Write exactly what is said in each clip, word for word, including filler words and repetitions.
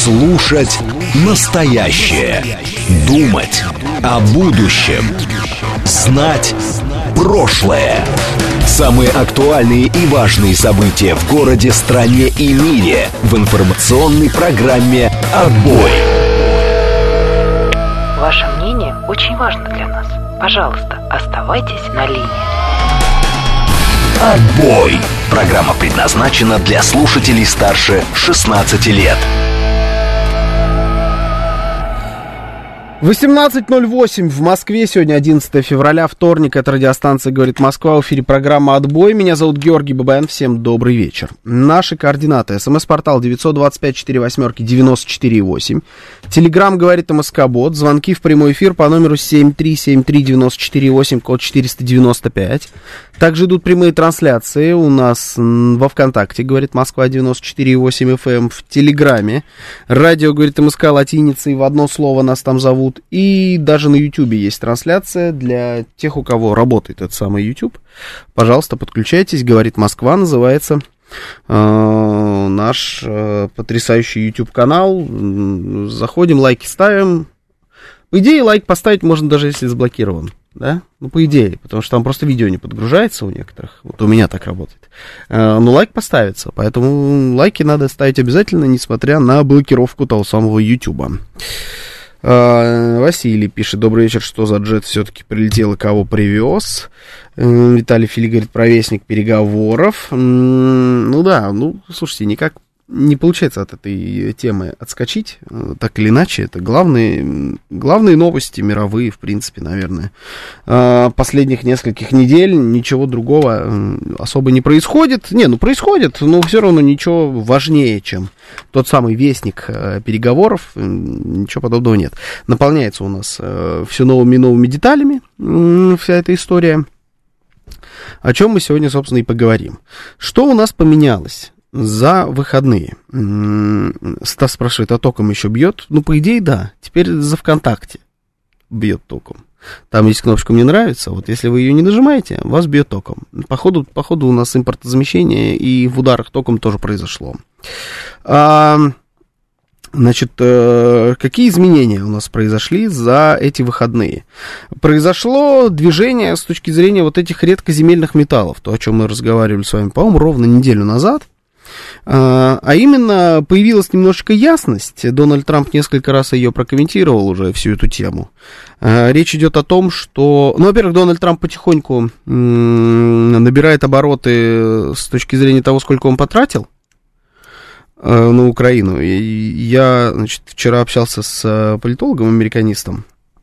Слушать настоящее. Думать о будущем. Знать прошлое. Самые актуальные и важные события в городе, стране и мире в информационной программе «Отбой». Ваше мнение очень важно для нас. Пожалуйста, оставайтесь на линии. «Отбой». Программа предназначена для слушателей старше шестнадцати лет. восемнадцать ноль восемь в Москве, сегодня одиннадцатое февраля, вторник, это радиостанция «Говорит Москва», в эфире программа «Отбой». Меня зовут Георгий Бабаян, всем добрый вечер. Наши координаты: смс-портал девять два пять четыре восемь девяносто четыре восемь, телеграмм «Говорит МСК-бот», звонки в прямой эфир по номеру семь три семь три девяносто четыре восемь, код четыреста девяносто пять. Также идут прямые трансляции у нас во ВКонтакте, «Говорит Москва» девяносто четыре восемь эф эм, в Телеграме, радио «Говорит МСК» латиницей в одно слово нас там зовут. И даже на Ютубе есть трансляция для тех, у кого работает этот самый Ютуб. Пожалуйста, подключайтесь. «Говорит Москва» называется э, наш э, потрясающий Ютуб-канал. Заходим, лайки ставим. По идее, лайк поставить можно даже если заблокирован. Да? Ну, по идее, потому что там просто видео не подгружается у некоторых. Вот у меня так работает. Э, но лайк поставится. Поэтому лайки надо ставить обязательно, несмотря на блокировку того самого Ютуба. Василий пишет: добрый вечер, что за джет все-таки прилетел и кого привез? Виталий Фили говорит: провестник переговоров. Ну да, ну слушайте, никак не получается от этой темы отскочить, так или иначе. Это главные, главные новости мировые, в принципе, наверное, последних нескольких недель. Ничего другого особо не происходит. Не, ну происходит, но все равно ничего важнее, чем тот самый вестник переговоров. Ничего подобного нет. Наполняется у нас все новыми и новыми деталями вся эта история. О чем мы сегодня, собственно, и поговорим. Что у нас поменялось за выходные? Стас спрашивает: а током еще бьет? Ну, по идее, да. Теперь за ВКонтакте бьет током. Там есть кнопочка «Мне нравится». Вот если вы ее не нажимаете, вас бьет током. Походу, походу у нас импортозамещение и в ударах током тоже произошло. А, значит, какие изменения у нас произошли за эти выходные? Произошло движение с точки зрения вот этих редкоземельных металлов, то, о чем мы разговаривали с вами, по-моему, ровно неделю назад. А именно, появилась немножечко ясность. Дональд Трамп несколько раз ее прокомментировал уже, всю эту тему. Речь идет о том, что... Ну, во-первых, Дональд Трамп потихоньку набирает обороты с точки зрения того, сколько он потратил на Украину. Я, значит, вчера общался с политологом-американистом,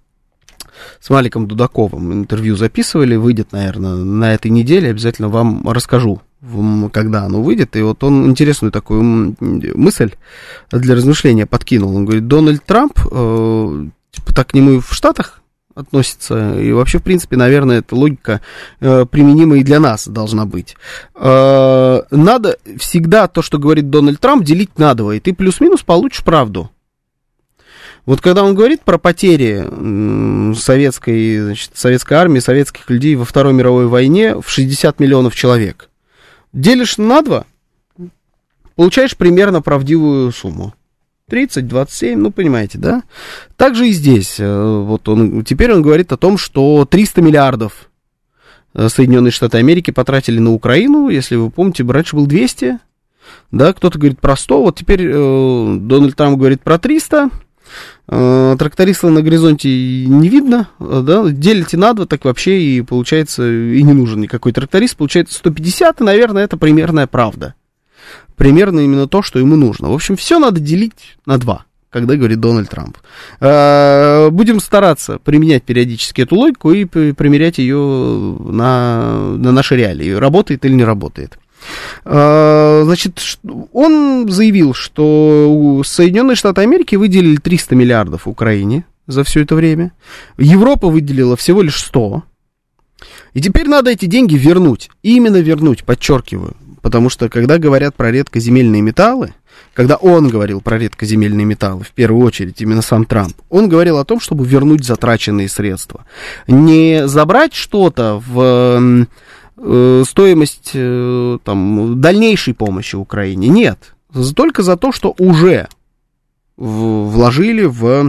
с Маликом Дудаковым. Интервью записывали, выйдет, наверное, на этой неделе. Обязательно вам расскажу, когда оно выйдет. И вот он интересную такую мысль для размышления подкинул. Он говорит: Дональд Трамп, э, так к нему и в Штатах относится, и вообще, в принципе, наверное, эта логика э, применима и для нас должна быть. Э, надо всегда то, что говорит Дональд Трамп, делить на два, и ты плюс-минус получишь правду. Вот когда он говорит про потери советской, значит, советской армии, советских людей во Второй мировой войне в шестьдесят миллионов человек, делишь на два, получаешь примерно правдивую сумму. тридцать, двадцать семь, ну, понимаете, да? Также и здесь. Вот он, теперь он говорит о том, что триста миллиардов Соединенные Штаты Америки потратили на Украину. Если вы помните, раньше был двести, да, кто-то говорит про сто, вот теперь э, Дональд Трамп говорит про триста. Тракториста на горизонте не видно, да, делите на два, так вообще и получается, и не нужен никакой тракторист, получается сто пятьдесят, и, наверное, это примерная правда. Примерно именно то, что ему нужно. В общем, все надо делить на два, когда говорит Дональд Трамп. Будем стараться применять периодически эту логику и примерять ее на, на наши реалии, работает или не работает. Значит, он заявил, что Соединенные Штаты Америки выделили триста миллиардов Украине за все это время. Европа выделила всего лишь сто. И теперь надо эти деньги вернуть. Именно вернуть, подчеркиваю. Потому что, когда говорят про редкоземельные металлы, когда он говорил про редкоземельные металлы, в первую очередь, именно сам Трамп, он говорил о том, чтобы вернуть затраченные средства. Не забрать что-то в... стоимость там, дальнейшей помощи Украине. Нет. Только за то, что уже в, вложили в,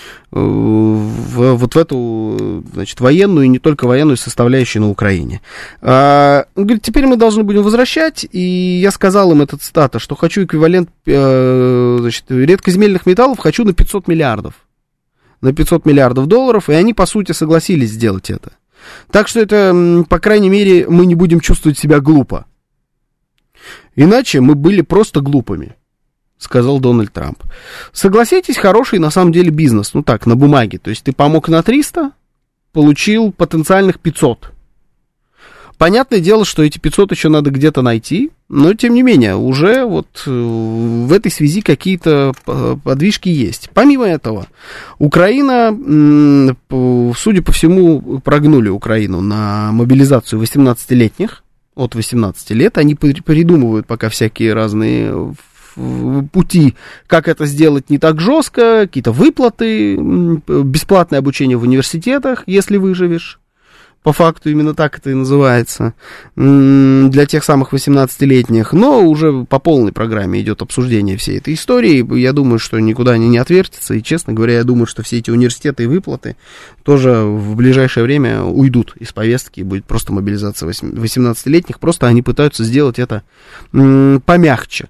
в, вот в эту, значит, военную и не только военную составляющую на Украине. А, он говорит, теперь мы должны будем возвращать, и я сказал им, этот цитата, что хочу эквивалент, значит, редкоземельных металлов, хочу на пятьсот миллиардов. На пятьсот миллиардов долларов, и они, по сути, согласились сделать это. Так что это, по крайней мере, мы не будем чувствовать себя глупо. Иначе мы были просто глупыми, сказал Дональд Трамп. Согласитесь, хороший на самом деле бизнес, ну так, на бумаге. То есть ты помог на триста, получил потенциальных пятьсот. Понятное дело, что эти пятьсот еще надо где-то найти, но, тем не менее, уже вот в этой связи какие-то подвижки есть. Помимо этого, Украина, судя по всему, прогнули Украину на мобилизацию восемнадцатилетних, от восемнадцати лет. Они придумывают пока всякие разные пути, как это сделать не так жестко, какие-то выплаты, бесплатное обучение в университетах, если выживешь. По факту именно так это и называется, для тех самых восемнадцатилетних, но уже по полной программе идет обсуждение всей этой истории. Я думаю, что никуда они не отвертятся, и, честно говоря, я думаю, что все эти университеты и выплаты тоже в ближайшее время уйдут из повестки, и будет просто мобилизация восемнадцатилетних, просто они пытаются сделать это помягче.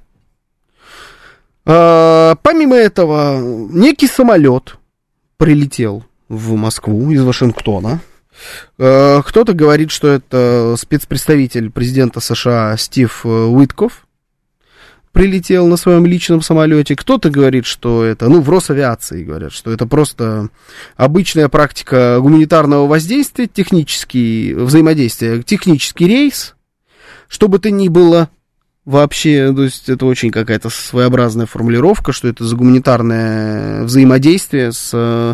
Помимо этого, некий самолет прилетел в Москву из Вашингтона. Кто-то говорит, что это спецпредставитель президента США Стив Уиткоф прилетел на своем личном самолете. Кто-то говорит, что это, ну, в Росавиации говорят, что это просто обычная практика гуманитарного воздействия, технический, взаимодействия, технический рейс, что бы то ни было вообще, то есть это очень какая-то своеобразная формулировка, что это за гуманитарное взаимодействие с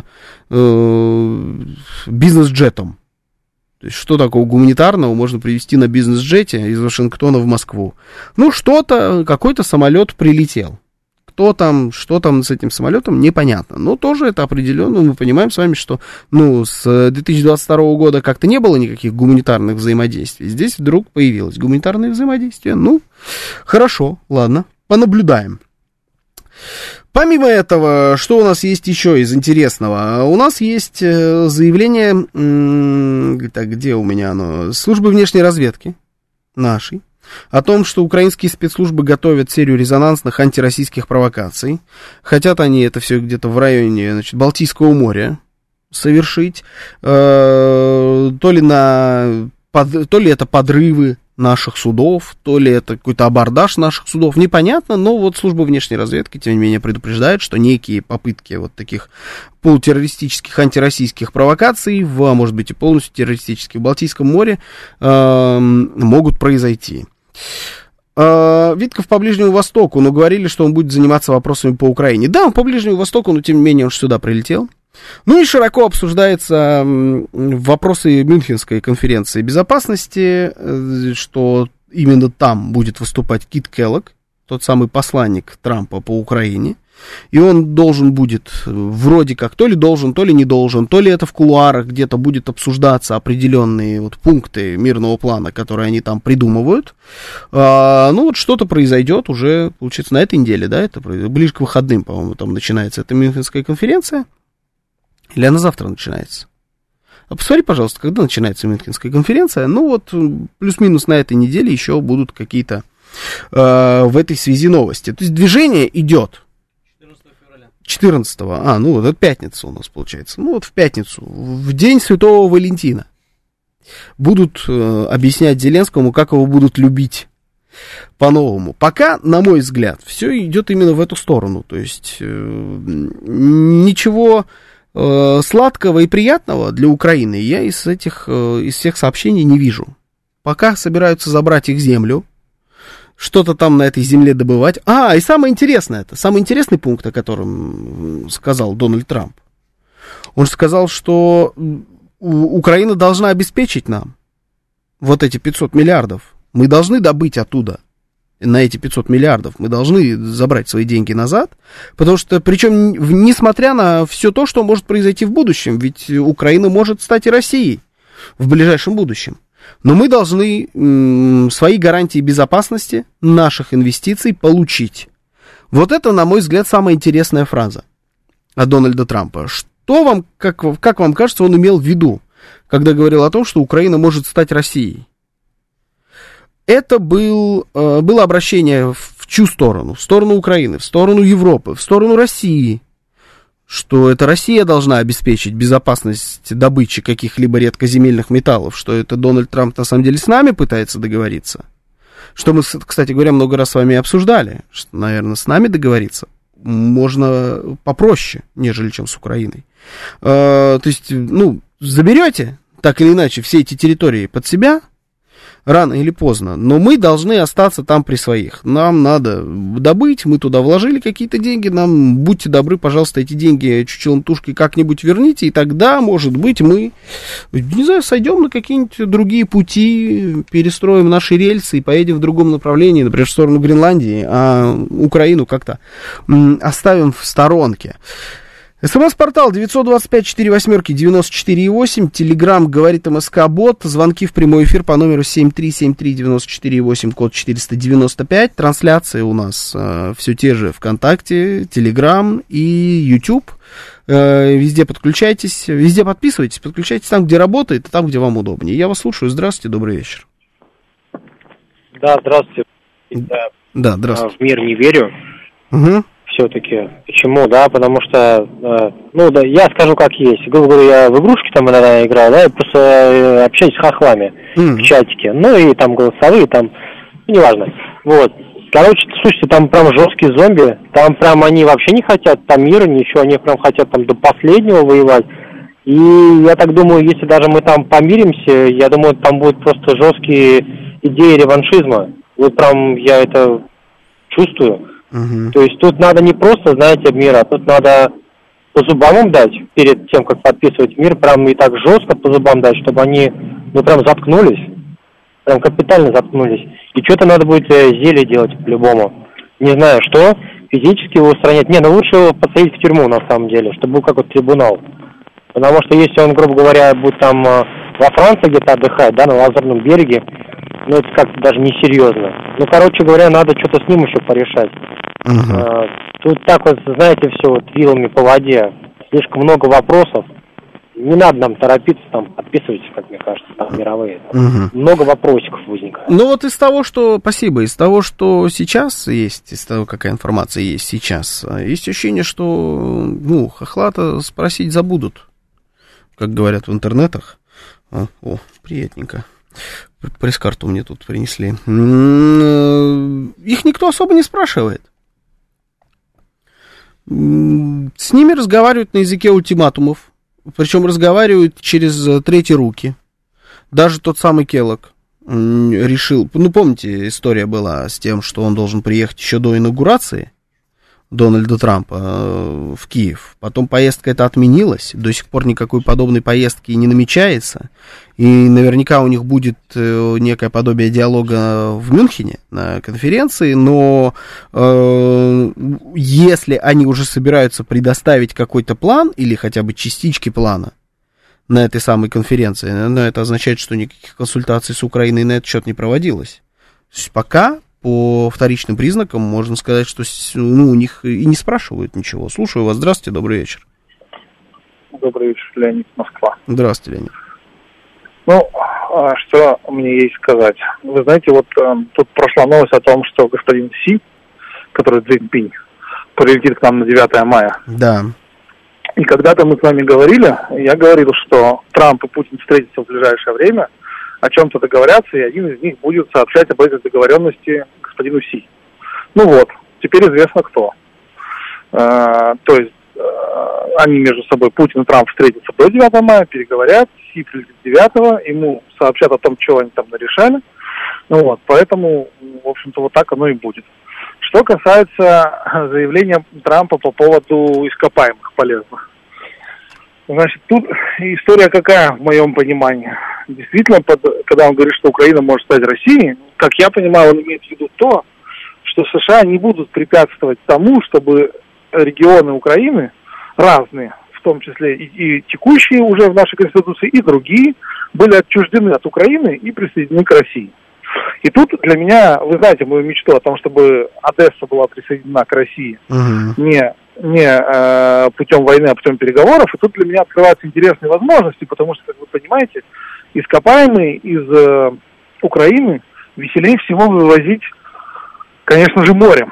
э, бизнес-джетом. То есть что такого гуманитарного можно привезти на бизнес-джете из Вашингтона в Москву? Ну, что-то, какой-то самолет прилетел. Кто там, что там с этим самолетом, непонятно. Но тоже это определенно, мы понимаем с вами, что, ну, с две тысячи двадцать второго года как-то не было никаких гуманитарных взаимодействий. Здесь вдруг появилось гуманитарное взаимодействие. Ну, хорошо, ладно, понаблюдаем. Помимо этого, что у нас есть еще из интересного? У нас есть заявление, так, где у меня оно? Службы внешней разведки нашей, о том, что украинские спецслужбы готовят серию резонансных антироссийских провокаций. Хотят они это все где-то в районе, значит, Балтийского моря совершить. Э, то ли на, под, то ли это подрывы наших судов, то ли это какой-то абордаж наших судов, непонятно, но вот служба внешней разведки, тем не менее, предупреждает, что некие попытки вот таких полутеррористических, антироссийских провокаций, в, а может быть и полностью террористических в Балтийском море э, могут произойти. Витков по Ближнему Востоку, но говорили, что он будет заниматься вопросами по Украине. Да, он по Ближнему Востоку, но тем не менее он сюда прилетел. Ну и широко обсуждаются вопросы Мюнхенской конференции безопасности, что именно там будет выступать Кит Келлог, тот самый посланник Трампа по Украине. И он должен будет, вроде как, то ли должен, то ли не должен, то ли это в кулуарах где-то будет обсуждаться определенные вот пункты мирного плана, которые они там придумывают. А, ну вот что-то произойдет уже, получается, на этой неделе, да, это ближе к выходным, по-моему, там начинается эта Мюнхенская конференция. Или она завтра начинается? А посмотри, пожалуйста, когда начинается Мюнхенская конференция. Ну вот, плюс-минус на этой неделе еще будут какие-то э, в этой связи новости. То есть движение идет. четырнадцатого, а, ну вот это пятница у нас получается. Ну вот в пятницу, в день Святого Валентина, будут э, объяснять Зеленскому, как его будут любить по-новому. Пока, на мой взгляд, все идет именно в эту сторону. То есть э, ничего э, сладкого и приятного для Украины я из этих, э, из всех сообщений не вижу. Пока собираются забрать их землю, что-то там на этой земле добывать. А, и самое интересное, это самый интересный пункт, о котором сказал Дональд Трамп. Он сказал, что Украина должна обеспечить нам вот эти пятьсот миллиардов. Мы должны добыть оттуда на эти пятьсот миллиардов. Мы должны забрать свои деньги назад. Потому что, причем, несмотря на все то, что может произойти в будущем, ведь Украина может стать и Россией в ближайшем будущем. Но мы должны м, свои гарантии безопасности наших инвестиций получить. Вот это, на мой взгляд, самая интересная фраза от Дональда Трампа. Что вам, как, как вам кажется, он имел в виду, когда говорил о том, что Украина может стать Россией? Это был, было обращение в чью сторону? В сторону Украины, в сторону Европы, в сторону России. Что это Россия должна обеспечить безопасность добычи каких-либо редкоземельных металлов, что это Дональд Трамп на самом деле с нами пытается договориться. Что мы, кстати говоря, много раз с вами обсуждали, что, наверное, с нами договориться можно попроще, нежели чем с Украиной. То есть, ну, заберете, так или иначе, все эти территории под себя, рано или поздно, но мы должны остаться там при своих. Нам надо добыть, мы туда вложили какие-то деньги, нам, будьте добры, пожалуйста, эти деньги чучелом тушки как-нибудь верните, и тогда, может быть, мы, не знаю, сойдем на какие-нибудь другие пути, перестроим наши рельсы и поедем в другом направлении, например, в сторону Гренландии, а Украину как-то оставим в сторонке. СМС-портал девять два пять четыре восемь девяносто четыре восемь, Телеграм говорит МСК-бот, звонки в прямой эфир по номеру семь три семь три девять четыре восемь, код четыреста девяносто пять, трансляции у нас э, все те же ВКонтакте, Телеграм и YouTube, э, везде подключайтесь, везде подписывайтесь, подключайтесь там, где работает, и там, где вам удобнее. Я вас слушаю, здравствуйте, добрый вечер. Да, здравствуйте. Да, да здравствуйте. В мир не верю. Угу. Все-таки. Почему, да, потому что, э, ну, да, я скажу как есть. Грубо говоря, я в игрушки там иногда играю, да, и просто э, общаюсь с хохлами mm. в чатике. Ну, и там голосовые, там, ну, неважно. Вот. Короче, слушайте, там прям жесткие зомби, там прям они вообще не хотят там мира, ничего, они прям хотят там до последнего воевать. И я так думаю, если даже мы там помиримся, я думаю, там будут просто жесткие идеи реваншизма. Вот прям я это чувствую. Uh-huh. То есть тут надо не просто, знаете, мир, а тут надо по зубам им дать перед тем, как подписывать мир, прям и так жестко по зубам дать, чтобы они, ну, прям заткнулись, прям капитально заткнулись. И что-то надо будет зелье делать по-любому. Не знаю, что, физически его устранять. Не, ну лучше его посадить в тюрьму, на самом деле, чтобы был как вот трибунал. Потому что если он, грубо говоря, будет там во Франции где-то отдыхать, да, на Лазурном береге, ну, это как-то даже несерьезно. Ну, короче говоря, надо что-то с ним еще порешать. Uh-huh. А, тут так вот, знаете, все вот вилами по воде. Слишком много вопросов. Не надо нам торопиться, там, подписывайтесь, как мне кажется, там, мировые. Там, uh-huh. Много вопросиков возникает. Ну, вот из того, что, спасибо, из того, что сейчас есть, из того, какая информация есть сейчас, есть ощущение, что, ну, хохла-то спросить забудут, как говорят в интернетах. О, о приятненько. Пресс-карту мне тут принесли. Их никто особо не спрашивает. С ними разговаривают на языке ультиматумов. Причем разговаривают через третьи руки. Даже тот самый Келлог решил... Ну, помните, история была с тем, что он должен приехать еще до инаугурации Дональда Трампа в Киев. Потом поездка эта отменилась. До сих пор никакой подобной поездки не намечается. И наверняка у них будет некое подобие диалога в Мюнхене на конференции. Но э, если они уже собираются предоставить какой-то план или хотя бы частички плана на этой самой конференции, но это означает, что никаких консультаций с Украиной на этот счет не проводилось. То есть пока... По вторичным признакам можно сказать, что, ну, у них и не спрашивают ничего. Слушаю вас. Здравствуйте, добрый вечер. Добрый вечер, Леонид, Москва. Здравствуйте, Леонид. Ну, что мне есть сказать? Вы знаете, вот тут прошла новость о том, что господин Си, который Цзиньпинь, прилетит к нам на девятое мая. Да. И когда-то мы с вами говорили, я говорил, что Трамп и Путин встретятся в ближайшее время, о чем-то договорятся, и один из них будет сообщать об этой договоренности господину Си. Ну вот, теперь известно кто. А, то есть а, они между собой, Путин и Трамп, встретятся до девятого мая, переговорят, Си прилетит девятого, ему сообщат о том, что они там нарешали. Ну вот, поэтому, в общем-то, вот так оно и будет. Что касается заявления Трампа по поводу ископаемых полезных. Значит, тут история какая, в моем понимании? Действительно, под, когда он говорит, что Украина может стать Россией, как я понимаю, он имеет в виду то, что США не будут препятствовать тому, чтобы регионы Украины, разные, в том числе и, и текущие уже в нашей Конституции, и другие, были отчуждены от Украины и присоединены к России. И тут для меня, вы знаете мою мечту о том, чтобы Одесса была присоединена к России uh-huh. не, не э, путем войны, а путем переговоров. И тут для меня открываются интересные возможности, потому что, как вы понимаете, ископаемые из э, Украины веселее всего вывозить, конечно же, морем.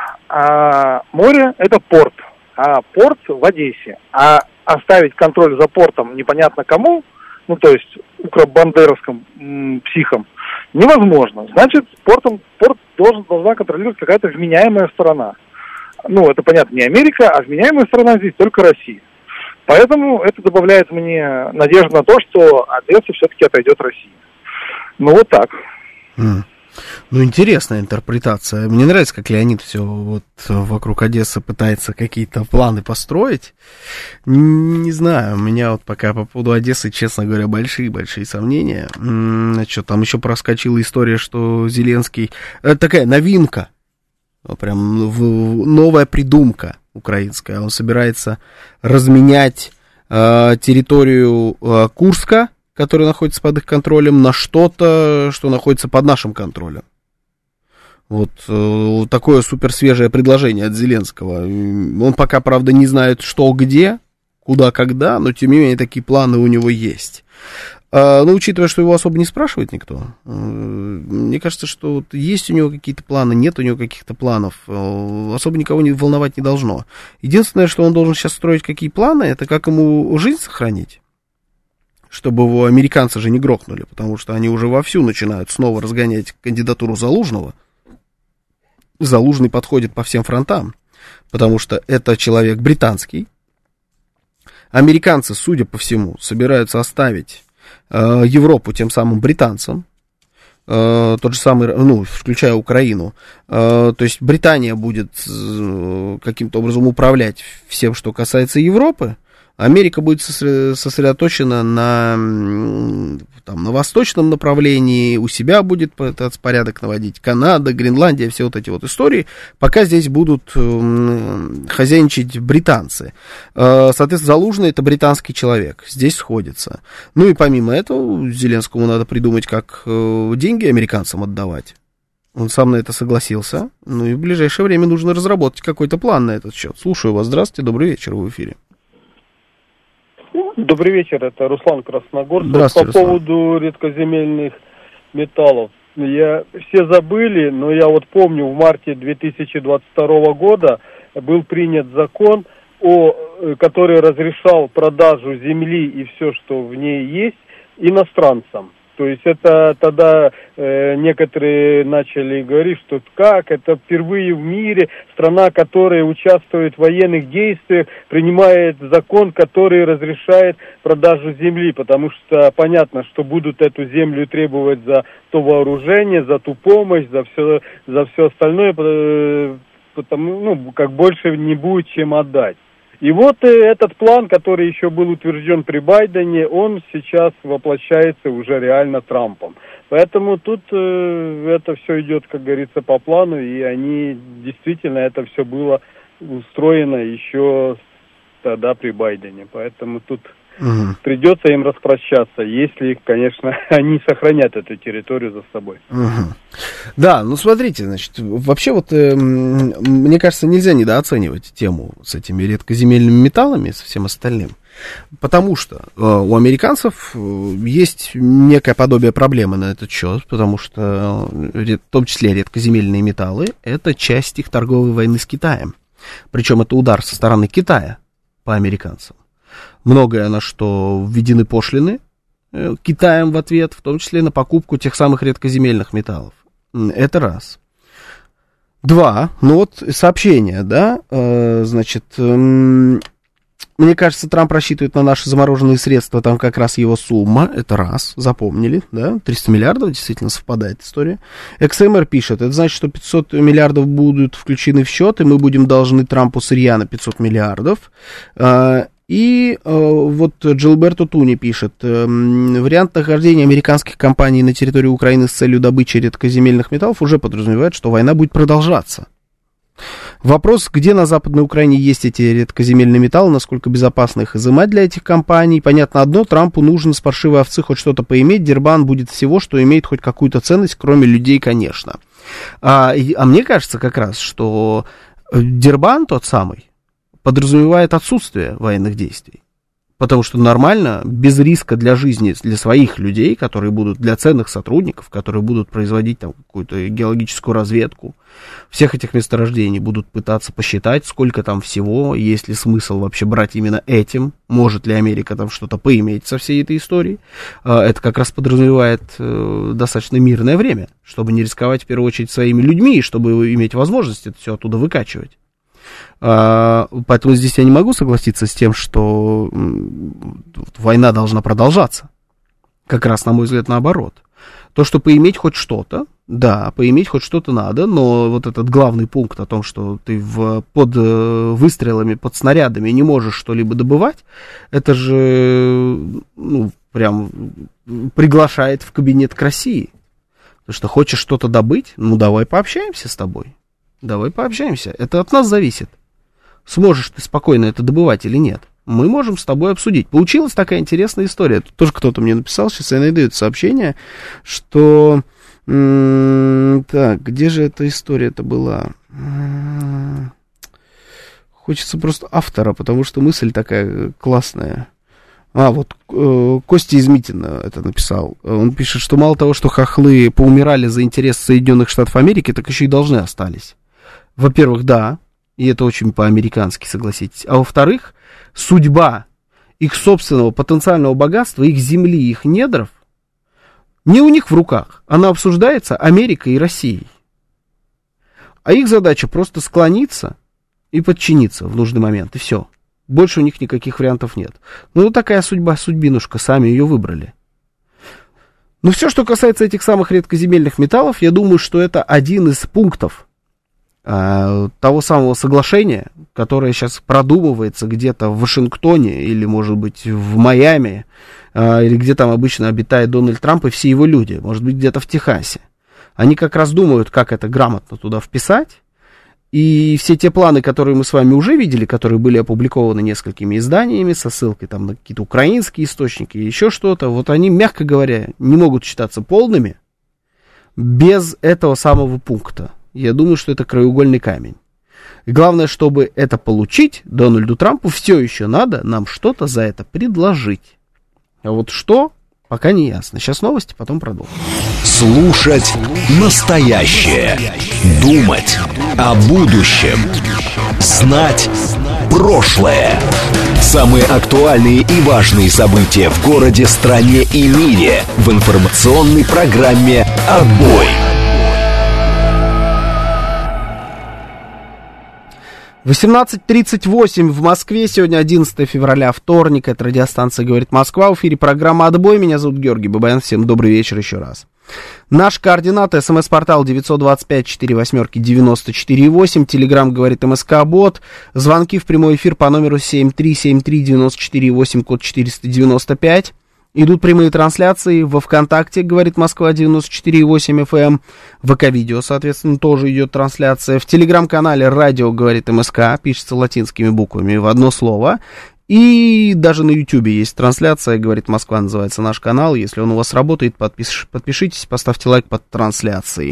А море – это порт, а порт в Одессе. А оставить контроль за портом непонятно кому, ну, то есть укробандеровским м, психам, невозможно. Значит, портом, порт должен, должна контролировать какая-то вменяемая сторона. Ну, это, понятно, не Америка, а вменяемая сторона здесь только Россия. Поэтому это добавляет мне надежду на то, что Одесса все-таки отойдет России. Ну, вот так. Mm. Ну, интересная интерпретация. Мне нравится, как Леонид все вот вокруг Одессы пытается какие-то планы построить. Не знаю, у меня вот пока по поводу Одессы, честно говоря, большие-большие сомнения. Значит, там еще проскочила история, что Зеленский... Это такая новинка, прям новая придумка украинская. Он собирается разменять э, территорию э, Курска, который находится под их контролем, на что-то, что находится под нашим контролем. Вот э, такое суперсвежее предложение от Зеленского. Он пока, правда, не знает, что, где, куда, когда, но, тем не менее, такие планы у него есть. Э, но, учитывая, что его особо не спрашивает никто, э, мне кажется, что вот есть у него какие-то планы, нет у него каких-то планов, э, особо никого не волновать не должно. Единственное, что он должен сейчас строить какие планы, это как ему жизнь сохранить, чтобы его американцы же не грохнули, потому что они уже вовсю начинают снова разгонять кандидатуру Залужного. Залужный подходит по всем фронтам, потому что это человек британский. Американцы, судя по всему, собираются оставить э, Европу тем самым британцам, э, тот же самый, ну, включая Украину. Э, то есть Британия будет э, каким-то образом управлять всем, что касается Европы. Америка будет сосредоточена на, там, на восточном направлении, у себя будет этот порядок наводить, Канада, Гренландия, все вот эти вот истории, пока здесь будут хозяйничать британцы. Соответственно, Залужный — это британский человек, здесь сходится. Ну и помимо этого, Зеленскому надо придумать, как деньги американцам отдавать. Он сам на это согласился, ну и в ближайшее время нужно разработать какой-то план на этот счет. Слушаю вас, здравствуйте, добрый вечер, в эфире. Добрый вечер, это Руслан Красногорск. Здравствуйте, По Руслан. поводу редкоземельных металлов. Я, все забыли, но я вот помню, в марте две тысячи двадцать второго года был принят закон, о, который разрешал продажу земли и все, что в ней есть, иностранцам. То есть это тогда э, некоторые начали говорить, что как, это впервые в мире страна, которая участвует в военных действиях, принимает закон, который разрешает продажу земли, потому что понятно, что будут эту землю требовать за то вооружение, за ту помощь, за все, за все остальное, потому, ну, как больше не будет чем отдать. И вот этот план, который еще был утвержден при Байдене, он сейчас воплощается уже реально Трампом. Поэтому тут э, это все идет, как говорится, по плану, и они действительно, это все было устроено еще тогда при Байдене. Поэтому тут угу. придется им распрощаться, если, конечно, они сохранят эту территорию за собой. Угу. Да, ну смотрите, значит, вообще вот, э, мне кажется, нельзя недооценивать тему с этими редкоземельными металлами, со всем остальным, потому что э, у американцев есть некое подобие проблемы на этот счет, потому что, э, в том числе редкоземельные металлы, это часть их торговой войны с Китаем, причем это удар со стороны Китая по американцам. Многое на что введены пошлины э, Китаем в ответ, в том числе на покупку тех самых редкоземельных металлов. Это раз. Два. Ну вот сообщение, да, э, значит, э, мне кажется, Трамп рассчитывает на наши замороженные средства, там как раз его сумма, это раз, запомнили, да, триста миллиардов, действительно совпадает история. икс эм эр пишет, это значит, что пятьсот миллиардов будут включены в счет, и мы будем должны Трампу сырья на пятьсот миллиардов. Э, И э, вот Джилберто Туни пишет, э, вариант нахождения американских компаний на территории Украины с целью добычи редкоземельных металлов уже подразумевает, что война будет продолжаться. Вопрос, где на Западной Украине есть эти редкоземельные металлы, насколько безопасно их изымать для этих компаний. Понятно одно, Трампу нужно с паршивой овцы хоть что-то поиметь, дербан будет всего, что имеет хоть какую-то ценность, кроме людей, конечно. А, и, а мне кажется как раз, что дербан тот самый подразумевает отсутствие военных действий. Потому что нормально, без риска для жизни, для своих людей, которые будут, для ценных сотрудников, которые будут производить там какую-то геологическую разведку, всех этих месторождений будут пытаться посчитать, сколько там всего, есть ли смысл вообще брать именно этим, может ли Америка там что-то поиметь со всей этой историей. Это как раз подразумевает достаточно мирное время, чтобы не рисковать в первую очередь своими людьми, и чтобы иметь возможность это все оттуда выкачивать. Поэтому здесь я не могу согласиться с тем, что война должна продолжаться. Как раз, на мой взгляд, наоборот. То, что поиметь хоть что-то, да, поиметь хоть что-то надо, но вот этот главный пункт о том, что ты в, под выстрелами, под снарядами не можешь что-либо добывать, это же, ну, прям приглашает в кабинет к России. Потому что хочешь что-то добыть, ну, давай пообщаемся с тобой. Давай пообщаемся. Это от нас зависит. Сможешь ты спокойно это добывать или нет. Мы можем с тобой обсудить. Получилась такая интересная история. Тут тоже кто-то мне написал, сейчас я найду это сообщение, что... М- так, где же эта история-то была? М- Хочется просто автора, потому что мысль такая классная. А, вот э, Костя из Митина это написал. Он пишет, что мало того, что хохлы поумирали за интерес Соединенных Штатов Америки, так еще и должны остались. Во-первых, да, и это очень по-американски, согласитесь. А во-вторых, судьба их собственного потенциального богатства, их земли, их недров, не у них в руках. Она обсуждается Америкой и Россией. А их задача просто склониться и подчиниться в нужный момент, и все. Больше у них никаких вариантов нет. Ну, такая судьба, судьбинушка, сами ее выбрали. Но все, что касается этих самых редкоземельных металлов, я думаю, что это один из пунктов э, того самого соглашения, которое сейчас продумывается где-то в Вашингтоне или, может быть, в Майами, э, или где там обычно обитает Дональд Трамп и все его люди, может быть, где-то в Техасе. Они как раз думают, как это грамотно туда вписать. И все те планы, которые мы с вами уже видели, которые были опубликованы несколькими изданиями со ссылкой там на какие-то украинские источники и еще что-то, вот они, мягко говоря, не могут считаться полными без этого самого пункта. Я думаю, что это краеугольный камень. И главное, чтобы это получить, Дональду Трампу все еще надо нам что-то за это предложить. А вот что, пока не ясно. Сейчас новости, потом продолжим. Слушать настоящее. Думать о будущем. Знать прошлое. Самые актуальные и важные события в городе, стране и мире в информационной программе «Отбой». восемнадцать тридцать восемь в Москве, сегодня одиннадцатое февраля, вторник, это радиостанция «Говорит Москва», в эфире программа «Отбой», меня зовут Георгий Бабаян, всем добрый вечер еще раз. Наш координат, смс-портал девять два пять четыре восемь девяносто четыре восемь, телеграмм «Говорит МСК-бот», звонки в прямой эфир по номеру семь три семь три девяносто четыре восемь, код четыреста девяносто пять. Идут прямые трансляции во ВКонтакте, говорит Москва девяносто четыре восемь эф эм. ВК-видео, соответственно, тоже идет трансляция. В телеграм-канале радио говорит МСК, пишется латинскими буквами в одно слово. И даже на Ютубе есть трансляция, говорит Москва, называется наш канал. Если он у вас работает, подпиш... подпишитесь, поставьте лайк под трансляцией.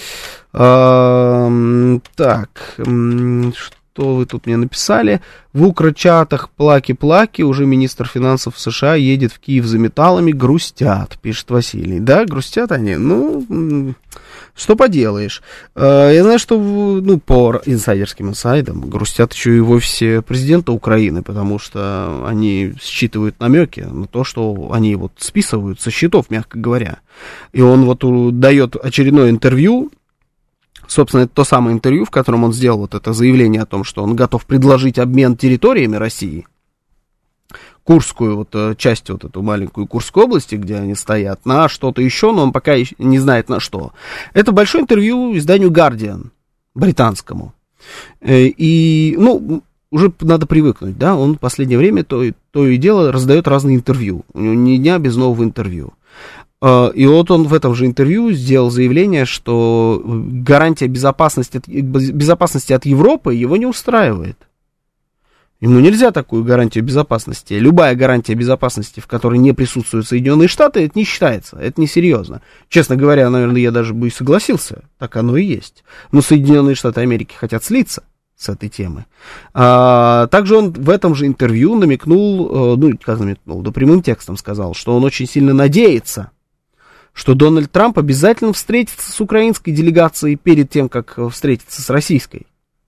А, так, что вы тут мне написали? В укрчатах плаки-плаки, уже министр финансов США едет в Киев за металлами, грустят, пишет Василий. Да, грустят они? Ну, что поделаешь. Я знаю, что, ну, по инсайдерским инсайдам грустят еще и в офисе президента Украины, потому что они считывают намеки на то, что они вот списывают со счетов, мягко говоря. И он вот дает очередное интервью. Собственно, это то самое интервью, в котором он сделал вот это заявление о том, что он готов предложить обмен территориями России, Курскую, вот часть вот эту маленькую Курской области, где они стоят, на что-то еще, но он пока не знает на что. Это большое интервью изданию Guardian, британскому. И, ну, уже надо привыкнуть, да, он в последнее время то, то и дело раздает разные интервью. У него ни дня без нового интервью. И вот он в этом же интервью сделал заявление, что гарантия безопасности, безопасности от Европы его не устраивает. Ему нельзя такую гарантию безопасности. Любая гарантия безопасности, в которой не присутствуют Соединенные Штаты, это не считается, это несерьезно. Честно говоря, наверное, я даже бы и согласился, так оно и есть. Но Соединенные Штаты Америки хотят слиться с этой темы. А, также он в этом же интервью намекнул, ну, как намекнул, да прямым текстом сказал, что он очень сильно надеется, что Дональд Трамп обязательно встретится с украинской делегацией перед тем, как встретиться с российской.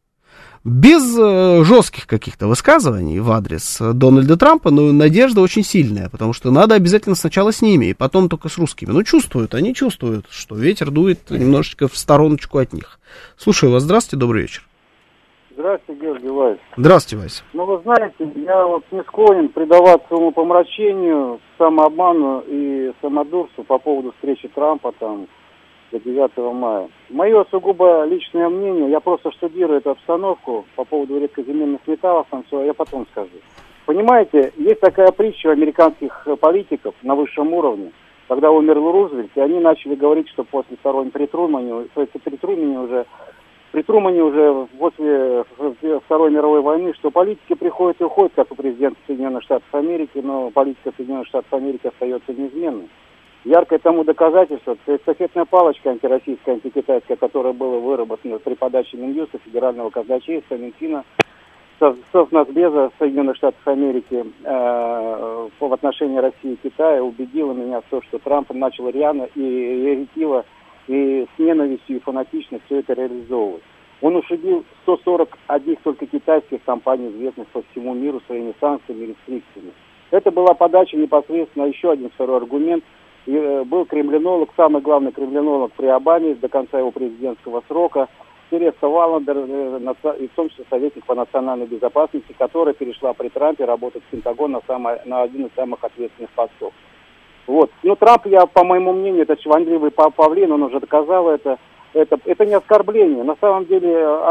Без э, жестких каких-то высказываний в адрес Дональда Трампа, но надежда очень сильная, потому что надо обязательно сначала с ними, и потом только с русскими. Ну, чувствуют, они чувствуют, что ветер дует немножечко в стороночку от них. Слушаю вас, здравствуйте, добрый вечер. Здравствуйте, Георгий Вась. Здравствуйте, Вася. Ну, вы знаете, я вот не склонен предаваться умопомрачению, самообману и самодурству по поводу встречи Трампа там до девятого мая. Мое сугубо личное мнение, я просто штудирую эту обстановку по поводу редкоземельных металлов, там все, я потом скажу. Понимаете, есть такая притча у американских политиков на высшем уровне, когда умер Рузвельт, и они начали говорить, что после второй при Трумане, при Трумане уже При Трумане уже после Второй мировой войны, что политики приходят и уходят, как у президента Соединенных Штатов Америки, но политика Соединенных Штатов Америки остается неизменной. Яркое тому доказательство – эстафетная палочка антироссийская, антикитайская, которая была выработана при подаче Минюста, Федерального казначейства, Минфина, Совназбеза Соединенных Штатов Америки э, в отношении России и Китая, убедила меня в том, что Трамп начал рьяно и ретиво и с ненавистью и фанатично все это реализовывать. Он ушибил сто сорок один только китайских компаний, известных по всему миру своими санкциями и рестрикциями. Это была подача непосредственно, еще один второй аргумент. И, э, был кремлинолог, самый главный кремлинолог при Обаме до конца его президентского срока, Тереза Валандер, э, и в том числе советник по национальной безопасности, которая перешла при Трампе работать в Пентагон на, самое, на один из самых ответственных постов. Вот. Ну, Трамп, я, по моему мнению, это чванливый павлин, он уже доказал это. Это, это не оскорбление. На самом деле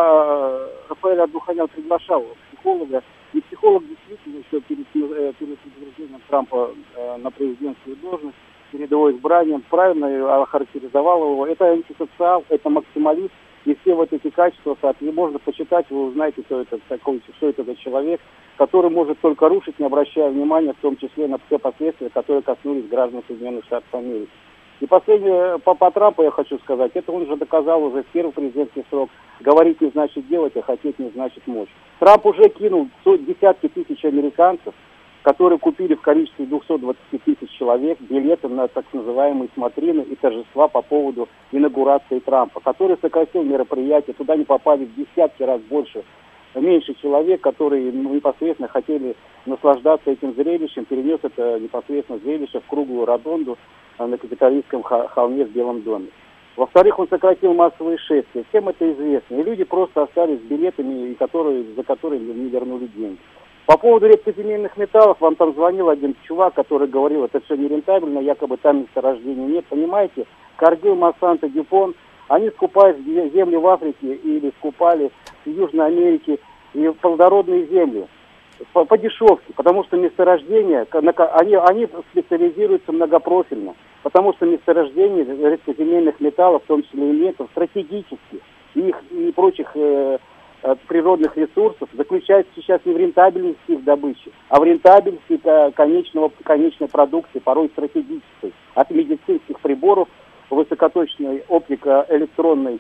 а, Рафаэль Ардуханян приглашал психолога. И психолог действительно еще перед, перед утверждением Трампа э, на президентскую должность, перед его избранием, правильно охарактеризовал его. Это антисоциал, это максималист. И все вот эти качества, можно почитать, вы узнаете, кто это такой, что это за человек, который может только рушить, не обращая внимания, в том числе на все последствия, которые коснулись граждан Соединенных Штатов Америки. И последнее по, по Трампу я хочу сказать, это он уже доказал уже в первый президентский срок. Говорить не значит делать, а хотеть не значит мочь. Трамп уже кинул десятки тысяч американцев, которые купили в количестве двести двадцать тысяч человек билеты на так называемые смотрины и торжества по поводу инаугурации Трампа, который сократил мероприятие, туда не попали в десятки раз больше, меньше человек, которые непосредственно хотели наслаждаться этим зрелищем, перенес это непосредственно зрелище в круглую ротонду на Капитолийском холме в Белом доме. Во-вторых, он сократил массовые шествия. Всем это известно. И люди просто остались с билетами, которые, за которые не вернули деньги. По поводу редкоземельных металлов, вам там звонил один чувак, который говорил, это все нерентабельно, якобы там месторождений нет. Понимаете, Каргил, Монсанто, Дюпон, они скупают земли в Африке или скупали в Южной Америке и плодородные земли по, по дешевке, потому что месторождения, они, они специализируются многопрофильно, потому что месторождения редкоземельных металлов, в том числе элементов, стратегических их, и прочих э, природных ресурсов заключается сейчас не в рентабельности их добычи, а в рентабельности конечного, конечной продукции, порой стратегической, от медицинских приборов, высокоточной оптико-электронной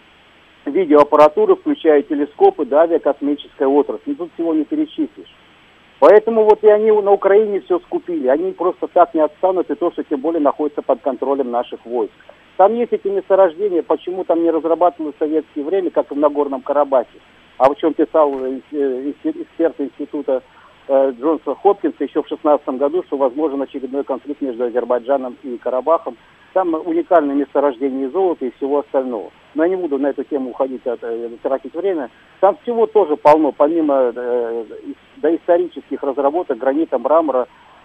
видеоаппаратуры, включая телескопы, до авиакосмической отрасли. Тут всего не перечислишь. Поэтому вот и они на Украине все скупили. Они просто так не отстанут, и то, что тем более находится под контролем наших войск. Там есть эти месторождения, почему там не разрабатывалось в советское время, как и в Нагорном Карабахе. А о чем писал эксперт института Джонса Хопкинса еще в шестнадцатом году, что возможен очередной конфликт между Азербайджаном и Карабахом. Там уникальное месторождение золота и всего остального. Но я не буду на эту тему уходить, тратить время. Там всего тоже полно, помимо э, доисторических разработок гранита, мрамора,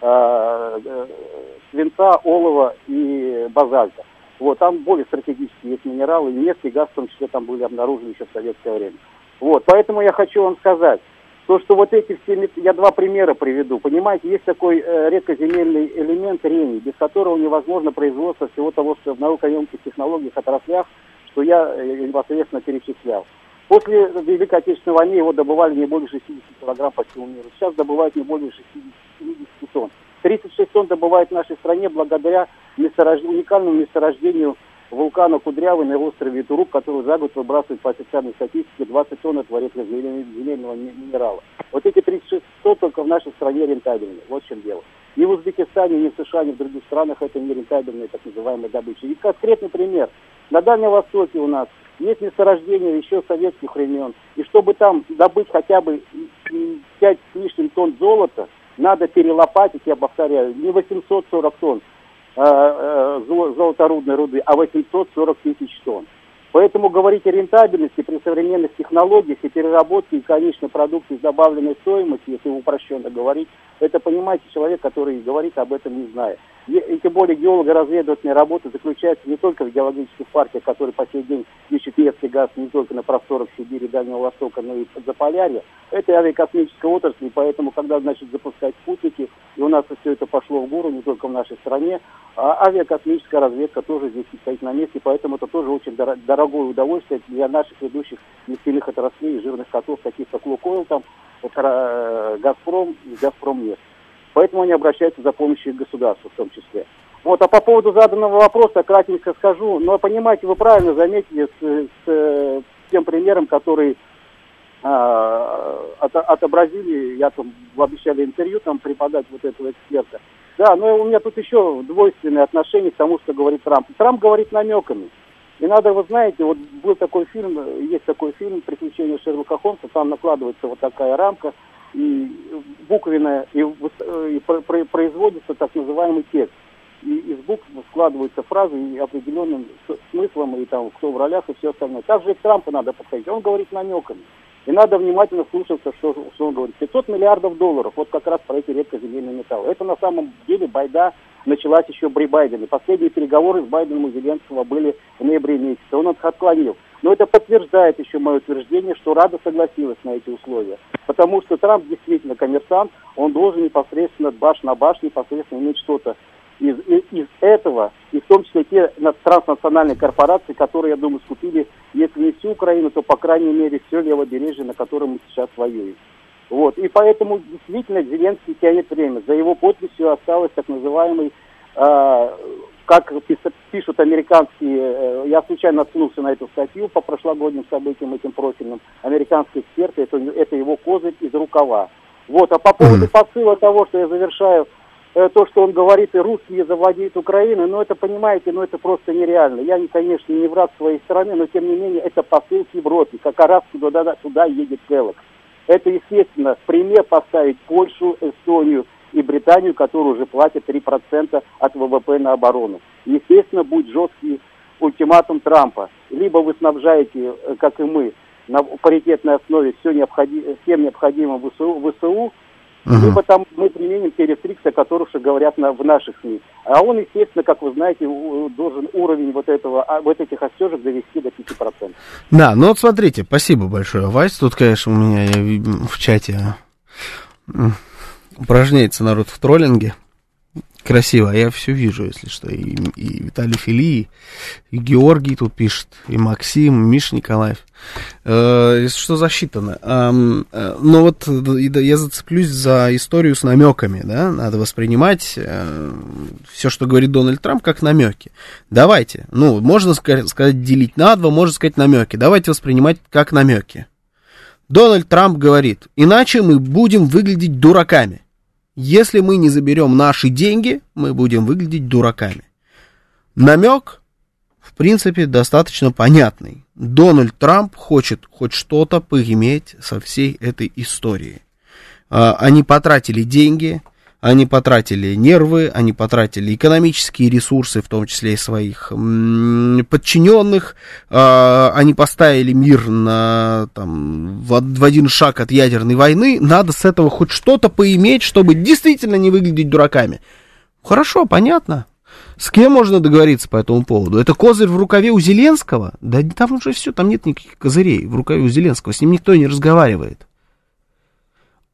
э, э, свинца, олова и базальта. Вот, там более стратегические есть минералы, и нефть, и газ в том числе там были обнаружены еще в советское время. Вот, поэтому я хочу вам сказать, То, что вот эти все, я два примера приведу. Понимаете, есть такой э, редкоземельный элемент рени, без которого невозможно производство всего того, что в наукоемких технологиях, отраслях, что я э, непосредственно перечислял. После Великой Отечественной войны его добывали не более шестьдесят килограмм по всему миру. Сейчас добывают не более шестьдесят тонн. тридцать шесть тонн добывают в нашей стране благодаря месторож... уникальному месторождению вулкана Кудрявый на острове Итуруп, который за год выбрасывает по официальной статистике двадцать тонн этого редкоземельного минерала. Вот эти тридцать шесть тонн только в нашей стране рентабельны. Вот в чем дело. Ни в Узбекистане, ни в США, ни в других странах это не рентабельная так называемая добыча. И конкретный пример. На Дальнем Востоке у нас есть месторождение еще советских времен. И чтобы там добыть хотя бы пять с лишним тонн золота, надо перелопатить, я повторяю, не восемьсот сорок тонн э, э, золоторудной руды, а восемьсот сорок тысяч тонн. Поэтому говорить о рентабельности при современных технологиях и переработке и конечной продукции с добавленной стоимостью, если упрощенно говорить, это, понимаете, человек, который говорит об этом, не зная. И тем более геолого-разведывательная работа заключается не только в геологических партиях, которые по сей день ищут нефть и газ не только на просторах Сибири, Дальнего Востока, но и Заполярья. Это авиакосмическая отрасль, и поэтому, когда, значит, запускать спутники, и у нас все это пошло в гору, не только в нашей стране, а авиакосмическая разведка тоже здесь стоит на месте, поэтому это тоже очень дорогое удовольствие для наших ведущих нефтяных отраслей и жирных котов, таких как Лукойл, там, Газпром и Газпромнефть. Поэтому они обращаются за помощью к государству в том числе. Вот, а по поводу заданного вопроса кратенько скажу. Но, понимаете, вы правильно заметили с, с, с тем примером, который а, от, отобразили, я там обещали интервью там преподать вот этого эксперта. Да, но у меня тут еще двойственное отношение к тому, что говорит Трамп. Трамп говорит намеками. И надо, вы знаете, вот был такой фильм, есть такой фильм «Приключения Шерлока Холмса», там накладывается вот такая рамка, и буквенная, и, и производится так называемый текст. И из букв складываются фразы и определенным смыслом, и там кто в ролях, и все остальное. Также и к Трампу надо подходить. Он говорит намеками. И надо внимательно слушаться, что, что он говорит. пятьсот миллиардов долларов, вот как раз про эти редкоземельные металлы. Это на самом деле байда началась еще при Байдене. Последние переговоры с Байденом и Зеленского были в ноябре месяце. Он их отклонил. Но это подтверждает еще мое утверждение, что Рада согласилась на эти условия. Потому что Трамп действительно коммерсант, он должен непосредственно баш на баш непосредственно иметь что-то из, из, из этого, и в том числе те транснациональные корпорации, которые, я думаю, скупили, если не всю Украину, то, по крайней мере, все левобережье, на котором мы сейчас воюем. Вот. И поэтому действительно Зеленский тянет время. За его подписью осталось так называемый, э, как пишут американские, э, я случайно наткнулся на эту статью по прошлогодним событиям этим профильным, американские эксперты, это, это его козырь из рукава. Вот. А по поводу посыла того, что я завершаю, э, то, что он говорит, и русские завладеют Украиной, ну это, понимаете, ну это просто нереально. Я, конечно, не враг своей страны, но тем не менее это посыл к Европе, как раз туда, туда едет Келлогс. Это, естественно, в пример поставить Польшу, Эстонию и Британию, которые уже платят три процента от ВВП на оборону. Естественно, будет жесткий ультиматум Трампа. Либо вы снабжаете, как и мы, на паритетной основе все необходи- всем необходимым ВСУ, ВСУ Uh-huh. либо там мы применим те рестрикции, о которых уже говорят на, в наших СМИ. А он, естественно, как вы знаете, должен уровень вот этого, вот этих остежек довести до пяти процентов. Да, ну вот смотрите, спасибо большое, Вась. Тут, конечно, у меня я, в чате упражняется народ в троллинге. Красиво, а я все вижу, если что. И, и Виталий Фили, и Георгий тут пишет, и Максим, и Миша Николаев. Э, если что, засчитано. Э, э, но вот я зацеплюсь за историю с намеками, да. Надо воспринимать э, все, что говорит Дональд Трамп, как намеки. Давайте, ну, можно сказать делить на два, можно сказать намеки. Давайте воспринимать как намеки. Дональд Трамп говорит, иначе мы будем выглядеть дураками. Если мы не заберем наши деньги, мы будем выглядеть дураками. Намек, в принципе, достаточно понятный. Дональд Трамп хочет хоть что-то поиметь со всей этой историей. Они потратили деньги, они потратили нервы, они потратили экономические ресурсы, в том числе и своих подчиненных. Они поставили мир на, там, в один шаг от ядерной войны. Надо с этого хоть что-то поиметь, чтобы действительно не выглядеть дураками. Хорошо, понятно. С кем можно договориться по этому поводу? Это козырь в рукаве у Зеленского? Да там уже все, там нет никаких козырей в рукаве у Зеленского. С ним никто не разговаривает.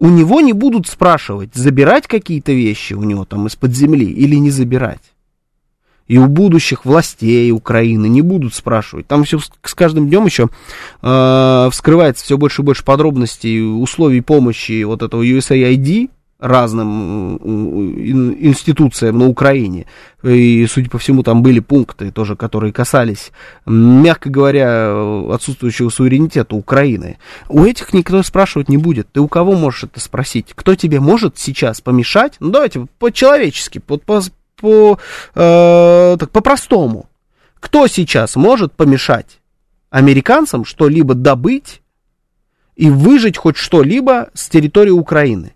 у него не будут спрашивать, забирать какие-то вещи у него там из-под земли или не забирать. И у будущих властей Украины не будут спрашивать. Там все с каждым днем еще э, вскрывается все больше и больше подробностей условий помощи вот этого ю эс эй ай ди разным институциям на Украине. И, судя по всему, там были пункты тоже, которые касались, мягко говоря, отсутствующего суверенитета Украины. У этих никто спрашивать не будет. Ты у кого можешь это спросить? Кто тебе может сейчас помешать? Ну, давайте по-человечески, по, по, по, э, так, по-простому. Кто сейчас может помешать американцам что-либо добыть и выжить хоть что-либо с территории Украины?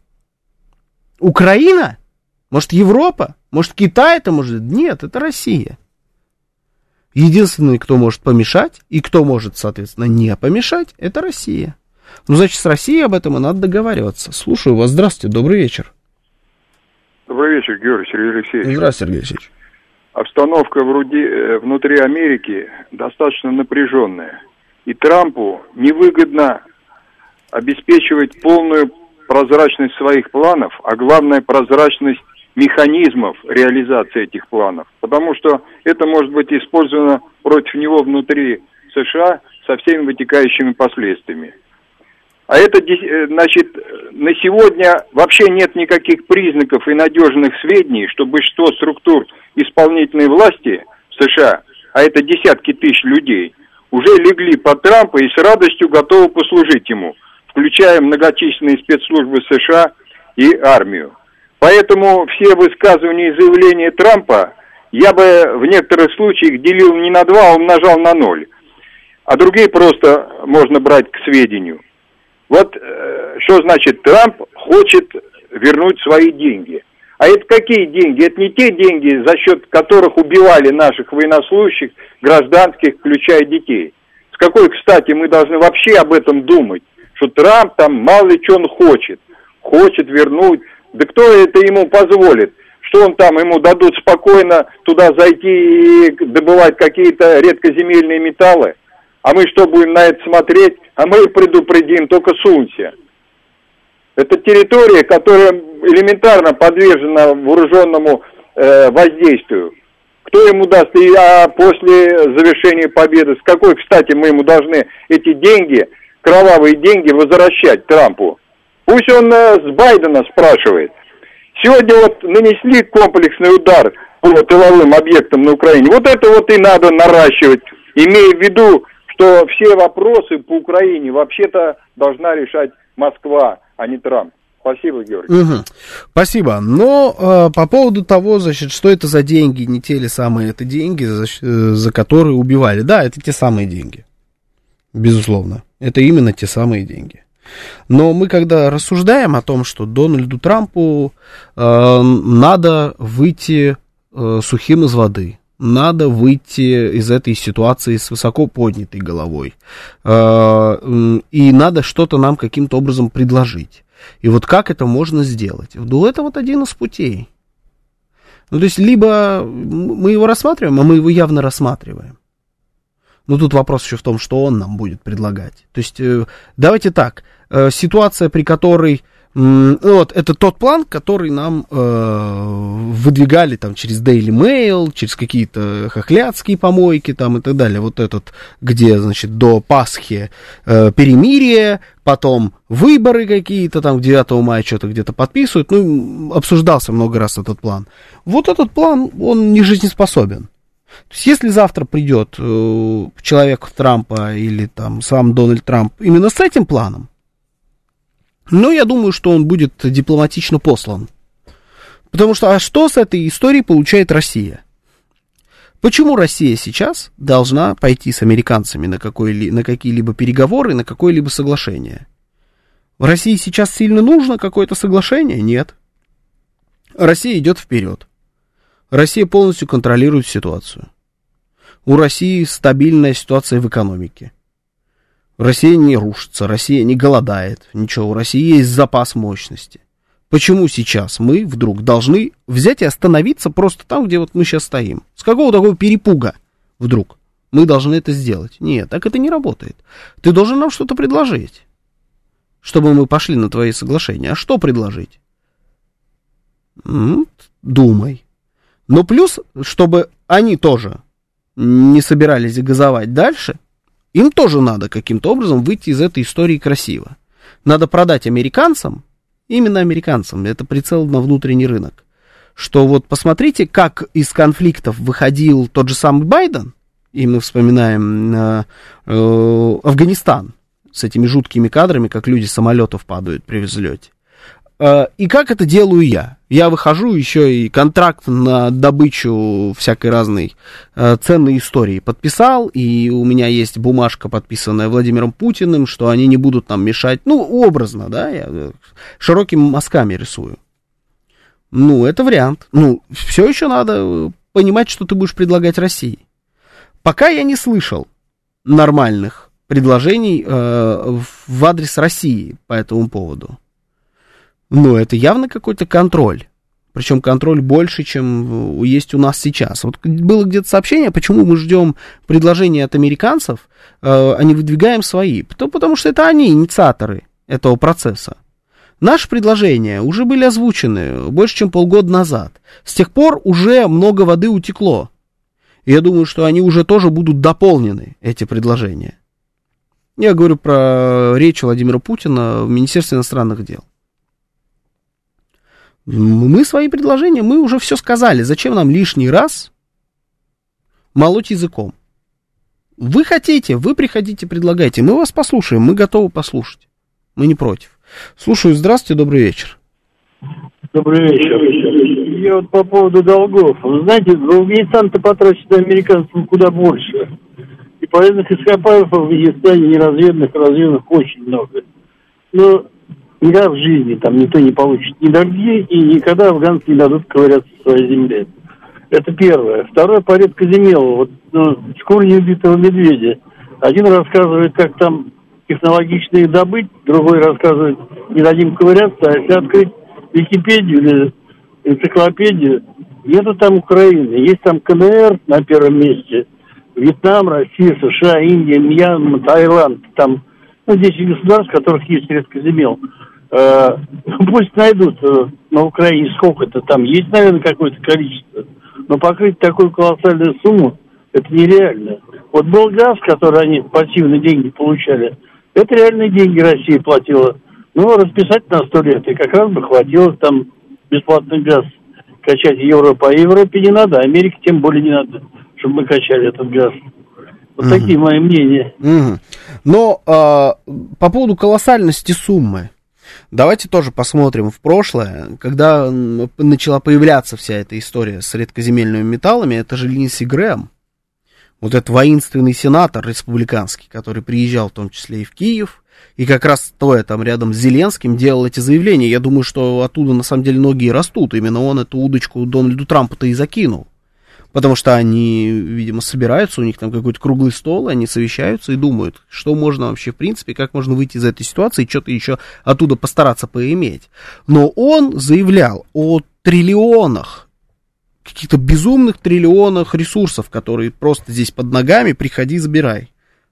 Украина? Может, Европа? Может, Китай это может? Нет, это Россия. Единственный, кто может помешать, и кто может, соответственно, не помешать, это Россия. Ну, значит, с Россией об этом и надо договариваться. Слушаю вас. Здравствуйте, добрый вечер. Добрый вечер, Георгий Сергей Алексеевич. Здравствуйте, Сергей Алексеевич. Обстановка вроде, внутри Америки достаточно напряженная. И Трампу невыгодно обеспечивать полную прозрачность своих планов, а главное прозрачность механизмов реализации этих планов. Потому что это может быть использовано против него внутри США со всеми вытекающими последствиями. А это, значит, на сегодня вообще нет никаких признаков и надежных сведений, что большинство структур исполнительной власти в США, а это десятки тысяч людей, уже легли под Трампа и с радостью готовы послужить ему, включая многочисленные спецслужбы США и армию. Поэтому все высказывания и заявления Трампа я бы в некоторых случаях делил не на два, а умножал на ноль. А другие просто можно брать к сведению. Вот э, что значит Трамп хочет вернуть свои деньги. А это какие деньги? Это не те деньги, за счет которых убивали наших военнослужащих, гражданских, включая детей. С какой, кстати, мы должны вообще об этом думать? Что Трамп там мало ли что он хочет. Хочет вернуть. Да кто это ему позволит? Что он там, ему дадут спокойно туда зайти и добывать какие-то редкоземельные металлы? А мы что, будем на это смотреть? А мы предупредим, только сунься. Это территория, которая элементарно подвержена вооруженному э, воздействию. Кто ему даст, и, а после завершения победы, с какой, кстати, мы ему должны эти деньги, кровавые деньги, возвращать Трампу? Пусть он э, с Байдена спрашивает. Сегодня вот нанесли комплексный удар по тыловым объектам на Украине. Вот это вот и надо наращивать, имея в виду, что все вопросы по Украине вообще-то должна решать Москва, а не Трамп. Спасибо, Георгий. Угу. Спасибо. Но э, по поводу того, значит, что это за деньги, не те ли самые это деньги, за, за которые убивали. Да, это те самые деньги. Безусловно. Это именно те самые деньги. Но мы, когда рассуждаем о том, что Дональду Трампу э, надо выйти э, сухим из воды, надо выйти из этой ситуации с высоко поднятой головой, э, и надо что-то нам каким-то образом предложить. И вот как это можно сделать? Ну, это вот один из путей. Ну, то есть, либо мы его рассматриваем, а мы его явно рассматриваем. Но тут вопрос еще в том, что он нам будет предлагать. То есть, э, давайте так, э, ситуация, при которой, э, вот, это тот план, который нам э, выдвигали там через Daily Mail, через какие-то хохлядские помойки там и так далее. Вот этот, где, значит, до Пасхи э, перемирие, потом выборы какие-то там, девятого мая что-то где-то подписывают. Ну, обсуждался много раз этот план. Вот этот план, он не жизнеспособен. То есть, если завтра придет э, человек Трампа или там сам Дональд Трамп именно с этим планом, ну, я думаю, что он будет дипломатично послан. Потому что, а что с этой историей получает Россия? Почему Россия сейчас должна пойти с американцами на, какой, на какие-либо переговоры, на какое-либо соглашение? В России сейчас сильно нужно какое-то соглашение? Нет. Россия идет вперед. Россия полностью контролирует ситуацию. У России стабильная ситуация в экономике. Россия не рушится, Россия не голодает, ничего, у России есть запас мощности. Почему сейчас мы вдруг должны взять и остановиться просто там, где вот мы сейчас стоим? С какого такого перепуга вдруг мы должны это сделать? Нет, так это не работает. Ты должен нам что-то предложить. чтобы мы пошли на твои соглашения. А что предложить? М-м, думай. Но плюс, чтобы они тоже не собирались газовать дальше, им тоже надо каким-то образом выйти из этой истории красиво. Надо продать американцам, именно американцам, это прицел на внутренний рынок, что вот посмотрите, как из конфликтов выходил тот же самый Байден, и мы вспоминаем э, э, Афганистан с этими жуткими кадрами, как люди с самолетов падают при взлете. Э, и как это делаю я? Я выхожу еще и контракт на добычу всякой разной э, ценной истории подписал, и у меня есть бумажка, подписанная Владимиром Путиным, что они не будут нам мешать, ну, образно, да, я широкими мазками рисую. Ну, это вариант. Ну, все еще надо понимать, что ты будешь предлагать России. Пока я не слышал нормальных предложений э, в адрес России по этому поводу. Но это явно какой-то контроль. Причем контроль больше, чем есть у нас сейчас. Вот было где-то сообщение, почему мы ждем предложения от американцев, э, а не выдвигаем свои. Потому, потому что это они инициаторы этого процесса. Наши предложения уже были озвучены больше, чем полгода назад. С тех пор уже много воды утекло. И я думаю, что они уже тоже будут дополнены, эти предложения. Я говорю про речь Владимира Путина в Министерстве иностранных дел. Мы свои предложения, мы уже все сказали. Зачем нам лишний раз молоть языком? Вы хотите, вы приходите, предлагайте. Мы вас послушаем, мы готовы послушать. Мы не против. Слушаю, здравствуйте, добрый вечер. Добрый вечер. Я вот по поводу долгов. Вы знаете, Афганистан-то потратит американцам куда больше. И полезных ископаемых в Афганистане неразведанных, разведанных очень много. Но никогда в жизни там никто не получит ни долги, и никогда афганцы не дадут ковыряться в своей земле. Это первое. Второе, по редкоземелу. Вот ну, шкура неубитого медведя. Один рассказывает, как там технологично их добыть, другой рассказывает, не дадим ковыряться, а если открыть Википедию или энциклопедию, нету там Украины, есть там КНР на первом месте, Вьетнам, Россия, США, Индия, Мьянма, Таиланд, там, ну, десять государств, в которых есть редкоземел. Э, пусть найдут э, на Украине сколько-то там, есть, наверное, какое-то количество, но покрыть такую колоссальную сумму, это нереально. Вот был газ, который они пассивные деньги получали, это реальные деньги Россия платила. Ну, расписать на сто лет, и как раз бы хватило там бесплатный газ качать Европу. А Европе не надо, Америке тем более не надо, чтобы мы качали этот газ. Вот mm-hmm. такие мои мнения. Mm-hmm. Но э, по поводу колоссальности суммы, давайте тоже посмотрим в прошлое, когда начала появляться вся эта история с редкоземельными металлами, это же Линдси Грэхэм. Вот этот воинственный сенатор республиканский, который приезжал в том числе и в Киев, и как раз стоя там рядом с Зеленским делал эти заявления. Я думаю, что оттуда на самом деле ноги и растут. Именно он эту удочку Дональду Трампу-то и закинул. Потому что они, видимо, собираются, у них там какой-то круглый стол, они совещаются и думают, что можно вообще, в принципе, как можно выйти из этой ситуации и что-то еще оттуда постараться поиметь. Но он заявлял о триллионах, каких-то безумных триллионах ресурсов, которые просто здесь под ногами, приходи, забирай.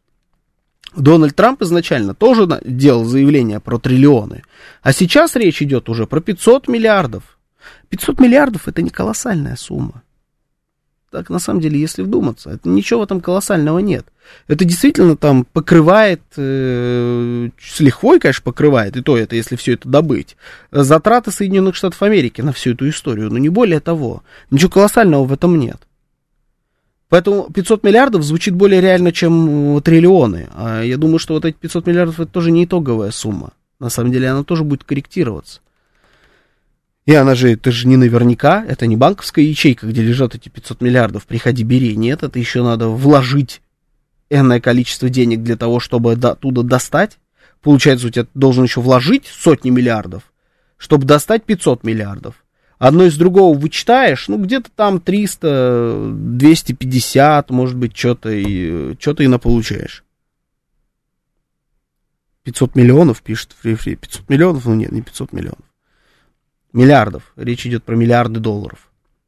Дональд Трамп изначально тоже делал заявление про триллионы, а сейчас речь идет уже про пятьсот миллиардов. пятьсот миллиардов это не колоссальная сумма. Так, на самом деле, если вдуматься, это, ничего в этом колоссального нет. Это действительно там покрывает, э, с лихвой, конечно, покрывает, и то это, если все это добыть, затраты Соединенных Штатов Америки на всю эту историю, но не более того. Ничего колоссального в этом нет. Поэтому пятьсот миллиардов звучит более реально, чем триллионы. А я думаю, что вот эти пятьсот миллиардов это тоже не итоговая сумма. На самом деле она тоже будет корректироваться. И она же, это же не наверняка, это не банковская ячейка, где лежат эти пятьсот миллиардов, приходи, бери. Нет, это еще надо вложить энное количество денег для того, чтобы оттуда достать. Получается, у тебя должен еще вложить сотни миллиардов, чтобы достать пятьсот миллиардов. Одно из другого вычитаешь, ну, где-то там триста, двести пятьдесят, может быть, что-то и, что-то и наполучаешь. пятьсот миллионов, пишет Фри-Фри. пятьсот миллионов? Ну, нет, не пятьсот миллионов. Миллиардов. Речь идет про миллиарды долларов.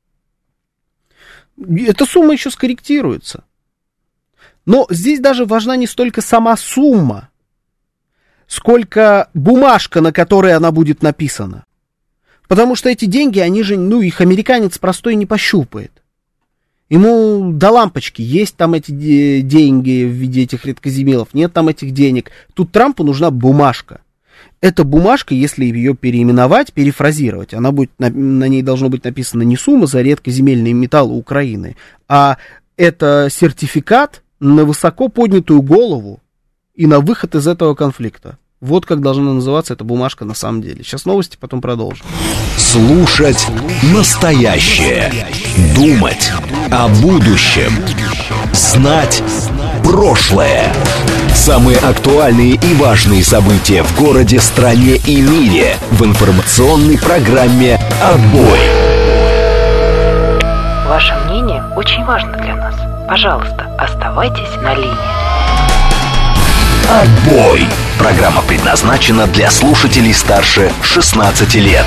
Эта сумма еще скорректируется. Но здесь даже важна не столько сама сумма, сколько бумажка, на которой она будет написана. Потому что эти деньги, они же, ну, их американец простой не пощупает. Ему до лампочки, есть там эти деньги в виде этих редкоземелов, нет там этих денег. Тут Трампу нужна бумажка. Эта бумажка, если ее переименовать, перефразировать, она будет, на, на ней должно быть написано не сумма за редкоземельные металлы Украины, а это сертификат на высоко поднятую голову и на выход из этого конфликта. Вот как должна называться эта бумажка на самом деле. Сейчас новости, потом продолжим. Слушать настоящее. Думать о будущем. Знать прошлое. Самые актуальные и важные события в городе, стране и мире в информационной программе «Отбой». Ваше мнение очень важно для нас. Пожалуйста, оставайтесь на линии. Отбой. Программа предназначена для слушателей старше шестнадцати лет.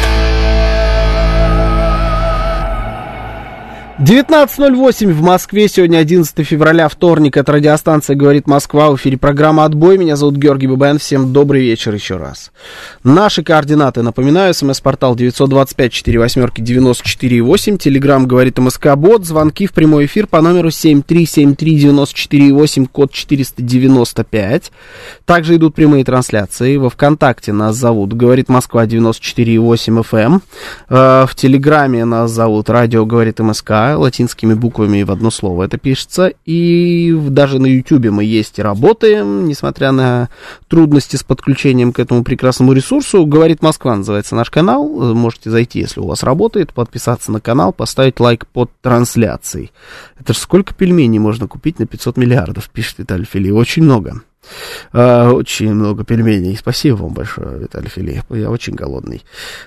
девятнадцать ноль восемь в Москве, сегодня одиннадцатое февраля, вторник, это радиостанция «Говорит Москва», в эфире программа «Отбой», меня зовут Георгий Бабаян, всем добрый вечер еще раз. Наши координаты, напоминаю, смс-портал девять два пять четыре восемь девяносто четыре восемь, телеграмм «Говорит МСК-бот», звонки в прямой эфир по номеру семь три семь три девять четыре восемь, код четыреста девяносто пять. Также идут прямые трансляции, во ВКонтакте нас зовут «Говорит Москва» девяносто четыре восемь эф эм, в Телеграме нас зовут «Радио Говорит МСК», латинскими буквами в одно слово это пишется, и даже на Ютубе мы есть и работаем, несмотря на трудности с подключением к этому прекрасному ресурсу. «Говорит Москва» называется наш канал, можете зайти, если у вас работает, подписаться на канал, поставить лайк под трансляцией. Это же сколько пельменей можно купить на пятьсот миллиардов, пишет Виталий Филипп, очень много. Uh, очень много пельменей. Спасибо вам большое, Виталий Филипп. Я очень голодный.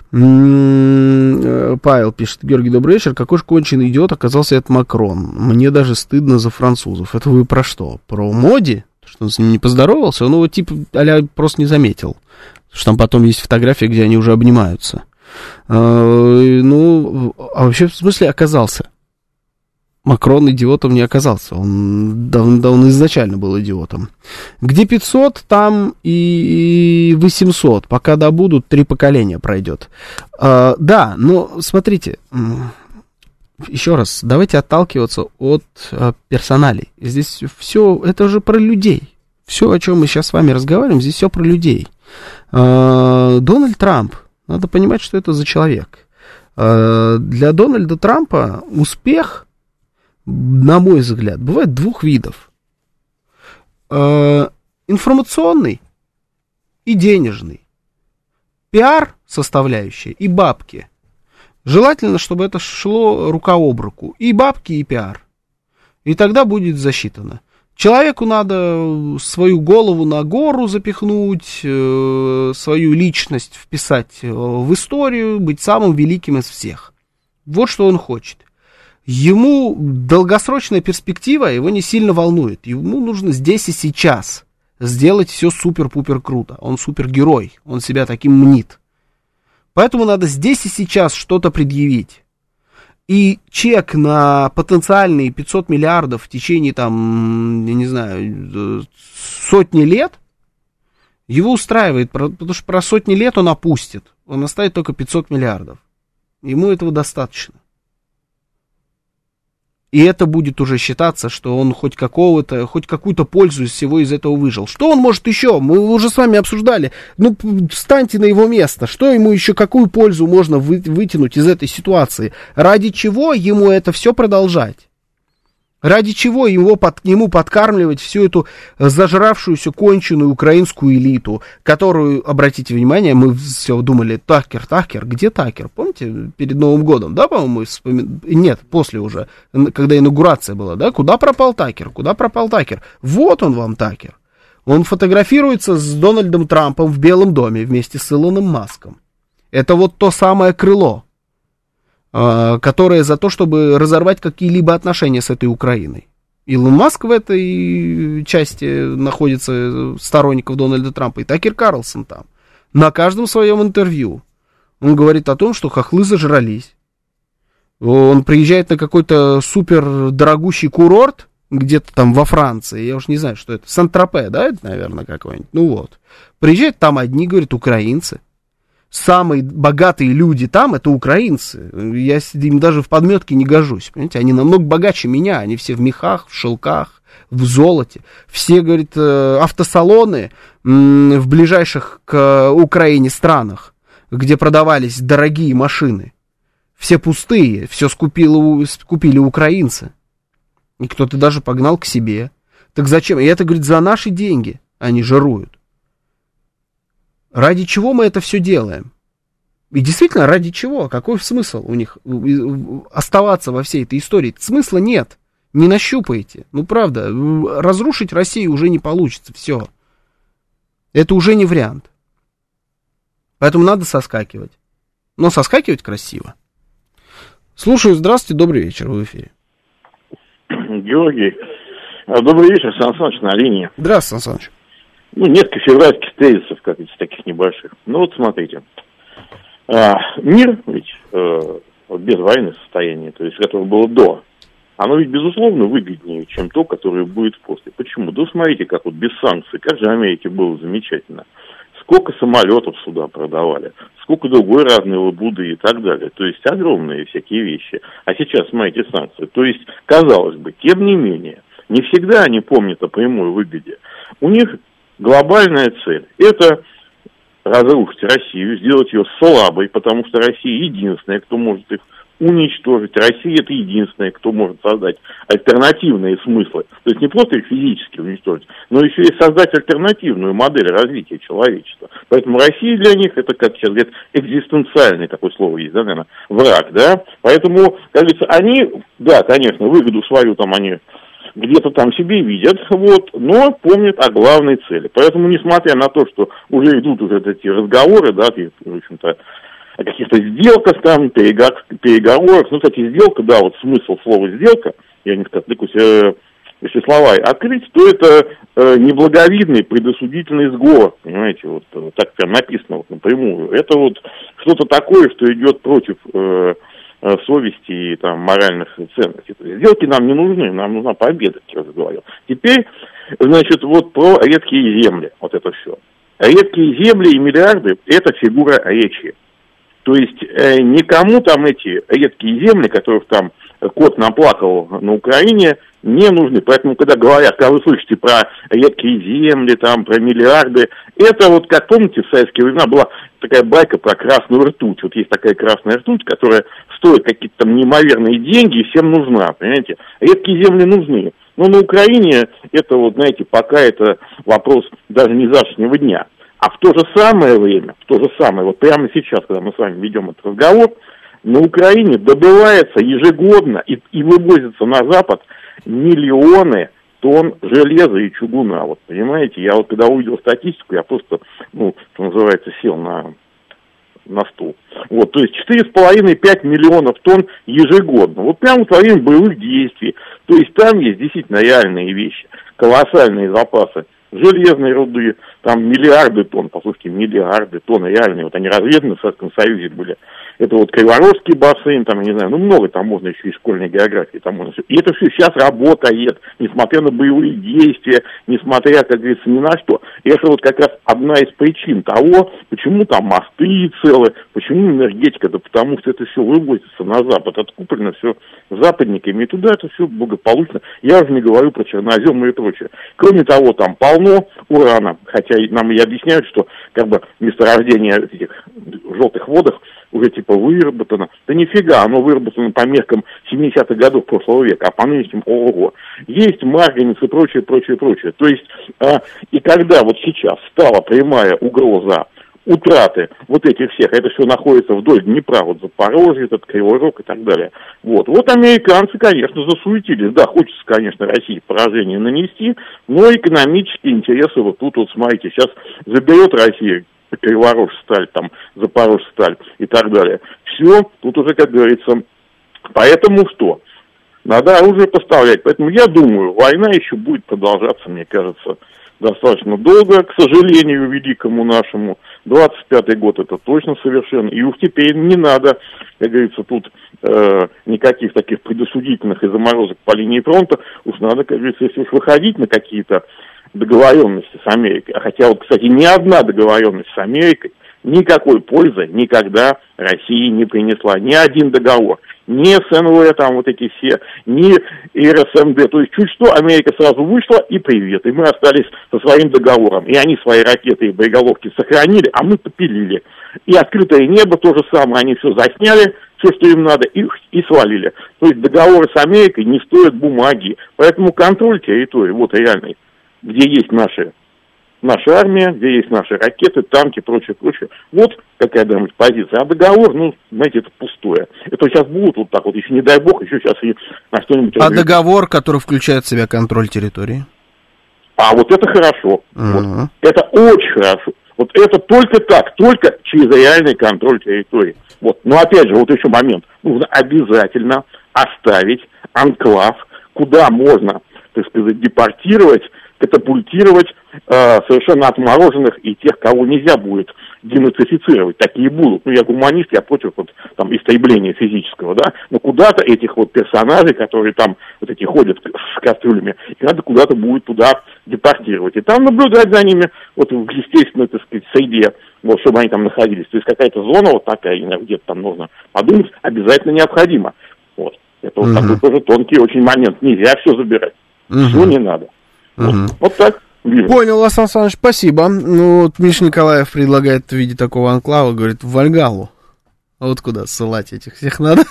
Mm-hmm. Павел пишет: Георгий, добрый вечер. Какой же конченый идиот оказался этот Макрон. Мне даже стыдно за французов. Это вы про что? Про Моди? Что он с ним не поздоровался? Он его типа а-ля просто не заметил. Потому что там потом есть фотография, где они уже обнимаются. Uh, ну, а вообще в смысле оказался? Макрон идиотом не оказался, он, да, да, он изначально был идиотом. Где пятьсот, там и восемьсот, пока добудут, три поколения пройдет. А, да, но смотрите, еще раз, давайте отталкиваться от а, персоналей. Здесь все, это же про людей. Все, о чем мы сейчас с вами разговариваем, здесь все про людей. А, Дональд Трамп, надо понимать, что это за человек. А, для Дональда Трампа успех, на мой взгляд, бывает двух видов. Э, информационный и денежный. Пиар составляющая и бабки. Желательно, чтобы это шло рука об руку. И бабки, и пиар. И тогда будет засчитано. Человеку надо свою голову на гору запихнуть, э, свою личность вписать в историю, быть самым великим из всех. Вот что он хочет. Ему долгосрочная перспектива его не сильно волнует. Ему нужно здесь и сейчас сделать все супер-пупер круто. Он супергерой, он себя таким мнит. Поэтому надо здесь и сейчас что-то предъявить. И чек на потенциальные пятьсот миллиардов в течение, там, я не знаю, сотни лет, его устраивает, потому что про сотни лет он опустит. Он оставит только пятьсот миллиардов. Ему этого достаточно. И это будет уже считаться, что он хоть какого-то, хоть какую-то пользу из всего из этого выжил. Что он может еще? Мы уже с вами обсуждали. Ну, встаньте на его место. Что ему еще, какую пользу можно вы, вытянуть из этой ситуации? Ради чего ему это все продолжать? Ради чего его под, ему подкармливать всю эту зажравшуюся, конченую украинскую элиту, которую, обратите внимание, мы все думали, Такер, Такер, где Такер? Помните, перед Новым годом, да, по-моему, мы вспомин... Нет, после уже, когда инаугурация была, да, куда пропал Такер, куда пропал Такер? Вот он вам, Такер. Он фотографируется с Дональдом Трампом в Белом доме вместе с Илоном Маском. Это вот то самое крыло, которая за то, чтобы разорвать какие-либо отношения с этой Украиной. Илон Маск в этой части находится, сторонников Дональда Трампа, и Такер Карлсон там. На каждом своем интервью он говорит о том, что хохлы зажрались. Он приезжает на какой-то супер дорогущий курорт, где-то там во Франции, я уж не знаю, что это, Сан-Тропе, да, это, наверное, какой-нибудь, ну вот. Приезжают там одни, говорят, украинцы. Самые богатые люди там, это украинцы. Я им даже в подметке не гожусь, понимаете, они намного богаче меня, они все в мехах, в шелках, в золоте. Все, говорит, автосалоны в ближайших к Украине странах, где продавались дорогие машины, все пустые, все скупили, скупили украинцы. И кто-то даже погнал к себе. Так зачем? И это, говорит, за наши деньги они жируют. Ради чего мы это все делаем? И действительно, ради чего? Какой смысл у них оставаться во всей этой истории? Смысла нет. Не нащупаете. Ну, правда, разрушить Россию уже не получится. Все. Это уже не вариант. Поэтому надо соскакивать. Но соскакивать красиво. Слушаю, здравствуйте, добрый вечер, в эфире. Георгий, добрый вечер, Сан Саныч на линии. Здравствуйте, Сан Саныч. Ну, несколько февральских тезисов, как из таких небольших. Ну, вот смотрите. А, мир ведь э, без военного состояния, то есть, которое было до, оно ведь, безусловно, выгоднее, чем то, которое будет после. Почему? Да смотрите, как вот без санкций, как же Америке было замечательно. Сколько самолетов сюда продавали, сколько другой разной лабуды и так далее. То есть огромные всякие вещи. А сейчас, смотрите, санкции. То есть, казалось бы, тем не менее, не всегда они помнят о прямой выгоде. У них глобальная цель – это разрушить Россию, сделать ее слабой, потому что Россия единственная, кто может их уничтожить. Россия – это единственная, кто может создать альтернативные смыслы. То есть не просто их физически уничтожить, но еще и создать альтернативную модель развития человечества. Поэтому Россия для них – это, как сейчас говорят, экзистенциальный, такое слово есть, да, наверное, враг, да. Поэтому, как говорится, они, да, конечно, выгоду свою там они где-то там себе видят, вот, но помнят о главной цели. Поэтому, несмотря на то, что уже идут уже эти разговоры, да, в общем-то, о каких-то сделках там, переговорах. Ну, кстати, сделка, да, вот смысл слова сделка, я не отвлекусь, э, если слова открыть, то это э, неблаговидный предосудительный сговор, понимаете, вот э, так прям написано вот напрямую. Это вот что-то такое, что идет против э, э, совести и там моральных ценностей. Сделки нам не нужны, нам нужна победа, как я уже говорил. Теперь, значит, вот про редкие земли, вот это все. Редкие земли и миллиарды – это фигура речи. То есть э, никому там эти редкие земли, которых там кот наплакал на Украине, не нужны. Поэтому, когда говорят, когда вы слышите про редкие земли, там, про миллиарды, это вот, как помните, в советские времена была такая байка про красную ртуть. Вот есть такая красная ртуть, которая стоит какие-то там неимоверные деньги и всем нужна, понимаете? Редкие земли нужны. Но на Украине это вот, знаете, пока это вопрос даже не завтрашнего дня. А в то же самое время, в то же самое, вот прямо сейчас, когда мы с вами ведем этот разговор, на Украине добывается ежегодно и, и вывозится на Запад миллионы тонн железа и чугуна. Вот понимаете, я вот когда увидел статистику, я просто, ну, что называется, сел на, на стул. Вот, то есть четыре с половиной - пять миллионов тонн ежегодно. Вот прямо во время боевых действий. То есть там есть действительно реальные вещи, колоссальные запасы железной руды, там миллиарды тонн, послушайте, миллиарды тонн реальные, вот они разведаны в Советском Союзе были. Это вот Криворожский бассейн, там, я не знаю, ну много там можно еще из школьной географии, там можно все. И это все сейчас работает, несмотря на боевые действия, несмотря, как говорится, ни на что. И это вот как раз одна из причин того, почему там мосты целы, почему энергетика, да потому что это все вывозится на Запад, откуплено все западниками, и туда это все благополучно. Я уже не говорю про чернозем и прочее. Кроме того, там полно урана, хотя нам и объясняют, что как бы месторождение этих желтых водах уже типа выработано. Да нифига, оно выработано по меркам семидесятых годов прошлого века, а по нынешним ого. Есть марганец и прочее, прочее, прочее. То есть, а, и когда вот сейчас стала прямая угроза утраты вот этих всех, это все находится вдоль Днепра, вот Запорожье, этот Кривой Рог и так далее. Вот, вот американцы, конечно, засуетились. Да, хочется, конечно, России поражение нанести, но экономические интересы вот тут вот, смотрите, сейчас заберет Россия Криворожсталь, там, Запорожсталь и так далее. Все, тут уже, как говорится, поэтому что? Надо оружие поставлять. Поэтому я думаю, война еще будет продолжаться, мне кажется, достаточно долго, к сожалению, великому нашему. двадцать пятый год это точно совершенно. И уж теперь не надо, как говорится, тут э, никаких таких предосудительных и заморозок по линии фронта, уж надо, как говорится, если уж выходить на какие-то договоренности с Америкой, а хотя вот, кстати, ни одна договоренность с Америкой никакой пользы никогда России не принесла. Ни один договор. Ни СНВ, там вот эти все, ни РСМД. То есть чуть что Америка сразу вышла и привет. И мы остались со своим договором. И они свои ракеты и боеголовки сохранили, а мы попилили. И открытое небо то же самое. Они все засняли, все, что им надо, и, и свалили. То есть договоры с Америкой не стоят бумаги. Поэтому контроль территории, вот реальный, где есть наши наша армия, где есть наши ракеты, танки, прочее, прочее. Вот какая должна быть позиция. А договор, ну, знаете, это пустое. Это сейчас будут вот так вот, еще не дай бог, еще сейчас и на что-нибудь... А договор, который включает в себя контроль территории? А вот это хорошо. Uh-huh. Вот. Это очень хорошо. Вот это только так, только через реальный контроль территории. Вот. Но опять же, вот еще момент. Нужно обязательно оставить анклав, куда можно, так сказать, депортировать, катапультировать э, совершенно отмороженных и тех, кого нельзя будет денацифицировать. Такие будут. Ну, я гуманист, я против вот, там, истребления физического, да, но куда-то этих вот персонажей, которые там вот эти ходят с кастрюлями, их надо куда-то будет туда депортировать. И там наблюдать за ними вот в естественной, так сказать, среде, вот, чтобы они там находились. То есть какая-то зона вот такая, где-то там нужно подумать, обязательно необходимо. Вот. Это вот uh-huh. такой тоже тонкий очень момент. Нельзя все забирать. Uh-huh. Все не надо. Угу. Вот, вот так. Вижу. Понял, Асан Саныч, спасибо. Ну, вот Миша Николаев предлагает в виде такого анклава, говорит, в Вальгаллу. А вот куда ссылать этих всех надо?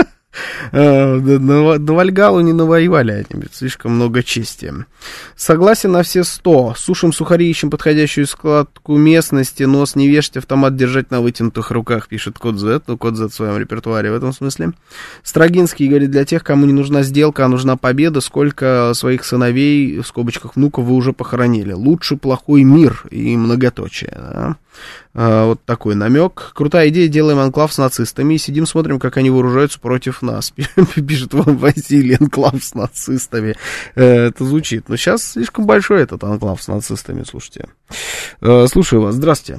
До Вальгаллу не навоевали они, слишком много чести. Согласен на все сто. Сушим сухари, ищем подходящую складку местности, нос не вешать, автомат держать на вытянутых руках, пишет Код Z. Ну, Код Z в своем репертуаре в этом смысле. Строгинский говорит, для тех, кому не нужна сделка, а нужна победа, сколько своих сыновей, в скобочках внуков, вы уже похоронили. Лучше плохой мир и многоточие, да? А, вот такой намек. Крутая идея, делаем анклав с нацистами и сидим, смотрим, как они вооружаются против нас. Пишет вам Василий, анклав с нацистами. Это звучит. Но сейчас слишком большой этот анклав с нацистами, слушайте. Слушаю вас, здравствуйте.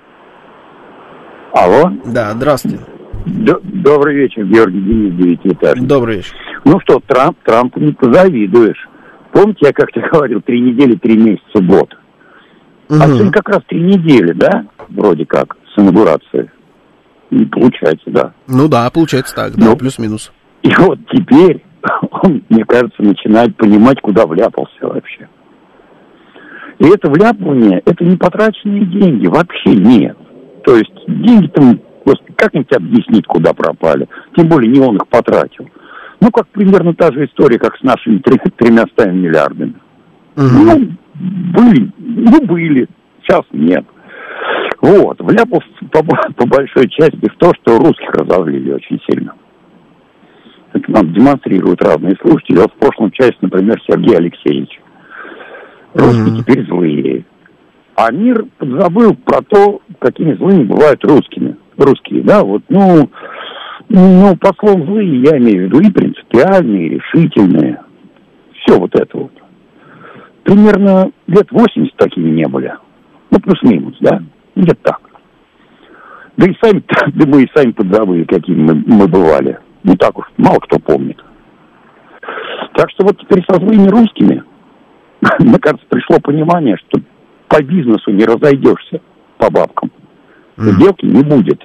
Алло. Да, здравствуйте. Д- Добрый вечер, Георгий Денис, девятиэтажный. Добрый вечер. Ну что, Трамп, Трампу не позавидуешь. Помните, я как-то говорил, три недели, три месяца, год. Угу. А сегодня как раз три недели, да, вроде как, с инаугурацией. И получается, да. Ну да, получается так, да, ну, плюс-минус. И вот теперь он, мне кажется, начинает понимать, куда вляпался вообще. И это вляпывание, это не потраченные деньги, вообще нет. То есть деньги там, господи, как-нибудь объяснить, куда пропали. Тем более не он их потратил. Ну, как примерно та же история, как с нашими тремястами миллиардами. Угу. Ну, были, ну, были, сейчас нет. Вот, вляпался по, по большой части в то, что русских разозлили очень сильно. Это нам демонстрируют разные слушатели. Вот в прошлом части, например, Сергей Алексеевич. Русские mm-hmm. теперь злые. А мир подзабыл про то, какими злыми бывают русскими. Русские, да, вот, ну, ну, по слову злые я имею в виду и принципиальные, и решительные. Все вот это вот. Примерно лет восемьдесят такими не были. Ну, плюс-минус, да? Где-то так. Да и сами, да мы и сами подзабыли, какими мы, мы бывали. Не так уж, мало кто помнит. Так что вот теперь со злыми русскими, мне кажется, пришло понимание, что по бизнесу не разойдешься по бабкам. Mm. Сделки не будет.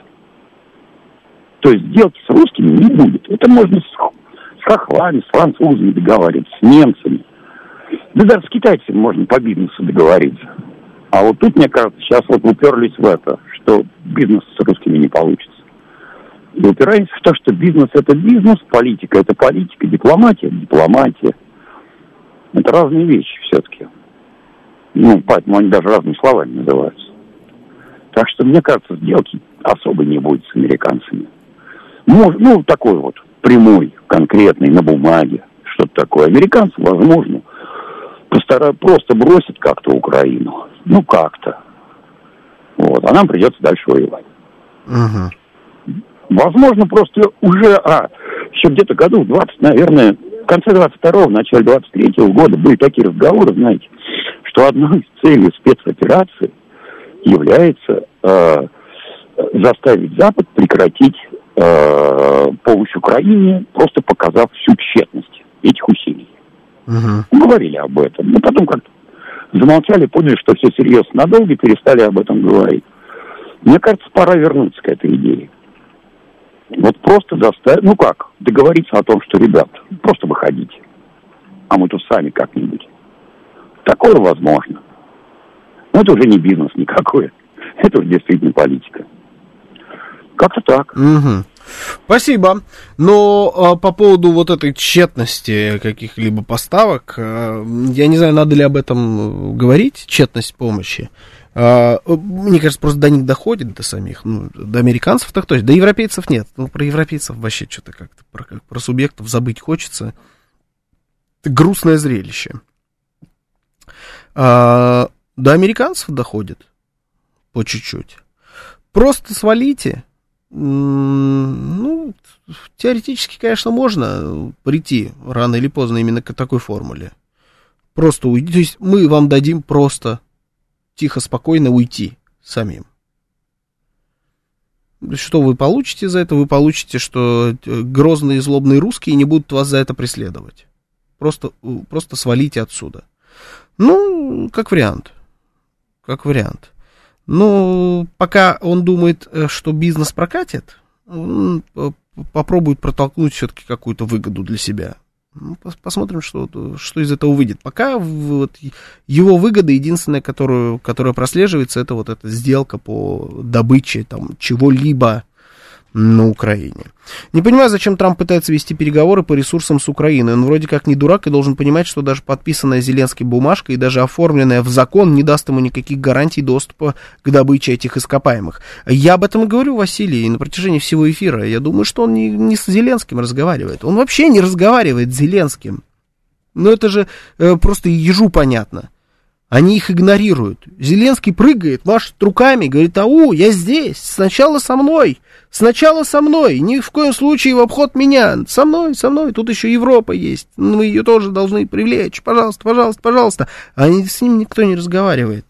То есть сделки с русскими не будет. Это можно с, с хохлами, с французами договариваться, с немцами. Да даже с китайцами можно по бизнесу договориться. А вот тут, мне кажется, сейчас вот уперлись в это, что бизнес с русскими не получится. И упираемся в то, что бизнес – это бизнес, политика – это политика, дипломатия – это дипломатия. Это разные вещи все-таки. Ну, поэтому они даже разными словами называются. Так что, мне кажется, сделки особо не будет с американцами. Может, ну, такой вот прямой, конкретный, на бумаге, что-то такое. Американцы, возможно, постара... просто бросят как-то Украину. Ну, как-то. Вот. А нам придется дальше воевать. Угу. Возможно, просто уже, а, еще где-то году в двадцать, наверное, в конце двадцать второго, в начале двадцать третьего года были такие разговоры, знаете, что одной из целей спецоперации является э, заставить Запад прекратить э, помощь Украине, просто показав всю тщетность этих усилий. Угу. Мы говорили об этом, но потом как-то замолчали, поняли, что все серьезно надолго, перестали об этом говорить. Мне кажется, пора вернуться к этой идее. Вот просто доставить, ну как, договориться о том, что, ребят, просто выходите, а мы тут сами как-нибудь. Такое возможно. Но это уже не бизнес никакой, это уже действительно политика. Как-то так. Угу. Спасибо. Но а, по поводу вот этой тщетности каких-либо поставок, а, я не знаю, надо ли об этом говорить, тщетность помощи. А, мне кажется, просто до них доходит, до самих, ну, до американцев так точно, до европейцев нет. Ну, про европейцев вообще что-то как-то, про, про субъектов забыть хочется. Это грустное зрелище. А, до американцев доходит по чуть-чуть. Просто свалите. Ну, теоретически, конечно, можно прийти рано или поздно именно к такой формуле. Просто уйти. То есть мы вам дадим просто тихо, спокойно уйти самим. Что вы получите за это? Вы получите, что грозные злобные русские не будут вас за это преследовать. Просто, просто свалите отсюда. Ну, как вариант. Как вариант. Но пока он думает, что бизнес прокатит, он попробует протолкнуть все-таки какую-то выгоду для себя. Ну, посмотрим, что, что из этого выйдет. Пока вот его выгода единственная, которую, которая прослеживается, это вот эта сделка по добыче там, чего-либо на Украине. Не понимаю, зачем Трамп пытается вести переговоры по ресурсам с Украиной. Он вроде как не дурак и должен понимать, что даже подписанная Зеленским бумажка и даже оформленная в закон не даст ему никаких гарантий доступа к добыче этих ископаемых. Я об этом и говорю, Василий, на протяжении всего эфира. Я думаю, что он не, не с Зеленским разговаривает. Он вообще не разговаривает с Зеленским. Ну, это же э, просто ежу понятно. Они их игнорируют. Зеленский прыгает, машет руками, говорит: ау, я здесь, сначала со мной, сначала со мной, ни в коем случае в обход меня, со мной, со мной, тут еще Европа есть, мы ее тоже должны привлечь, пожалуйста, пожалуйста, пожалуйста. А с ним никто не разговаривает.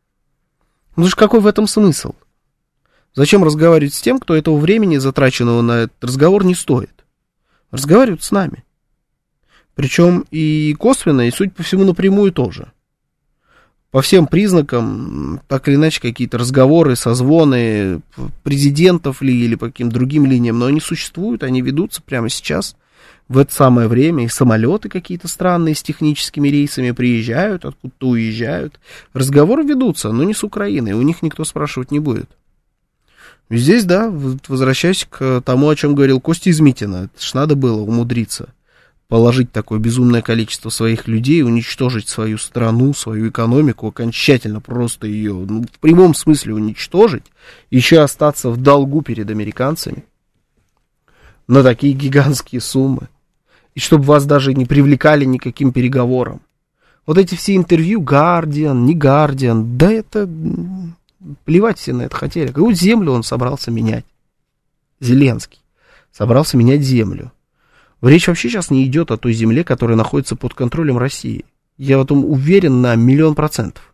Ну же какой в этом смысл? Зачем разговаривать с тем, кто этого времени, затраченного на этот разговор, не стоит? Разговаривают с нами. Причем и косвенно, и, судя по всему, напрямую тоже. По всем признакам, так или иначе, какие-то разговоры, созвоны президентов ли или по каким-то другим линиям, но они существуют, они ведутся прямо сейчас, в это самое время, и самолеты какие-то странные с техническими рейсами приезжают, откуда-то уезжают. Разговоры ведутся, но не с Украиной, у них никто спрашивать не будет. Здесь, да, возвращаясь к тому, о чем говорил Костя Измитина, это ж надо было умудриться положить такое безумное количество своих людей, уничтожить свою страну, свою экономику, окончательно просто ее, ну, в прямом смысле уничтожить, еще остаться в долгу перед американцами на такие гигантские суммы, и чтобы вас даже не привлекали никаким переговорам. Вот эти все интервью, Guardian, не Guardian, да это, плевать все на это хотели. Какую землю он собрался менять? Зеленский собрался менять землю. Речь вообще сейчас не идет о той земле, которая находится под контролем России. Я в этом уверен на миллион процентов.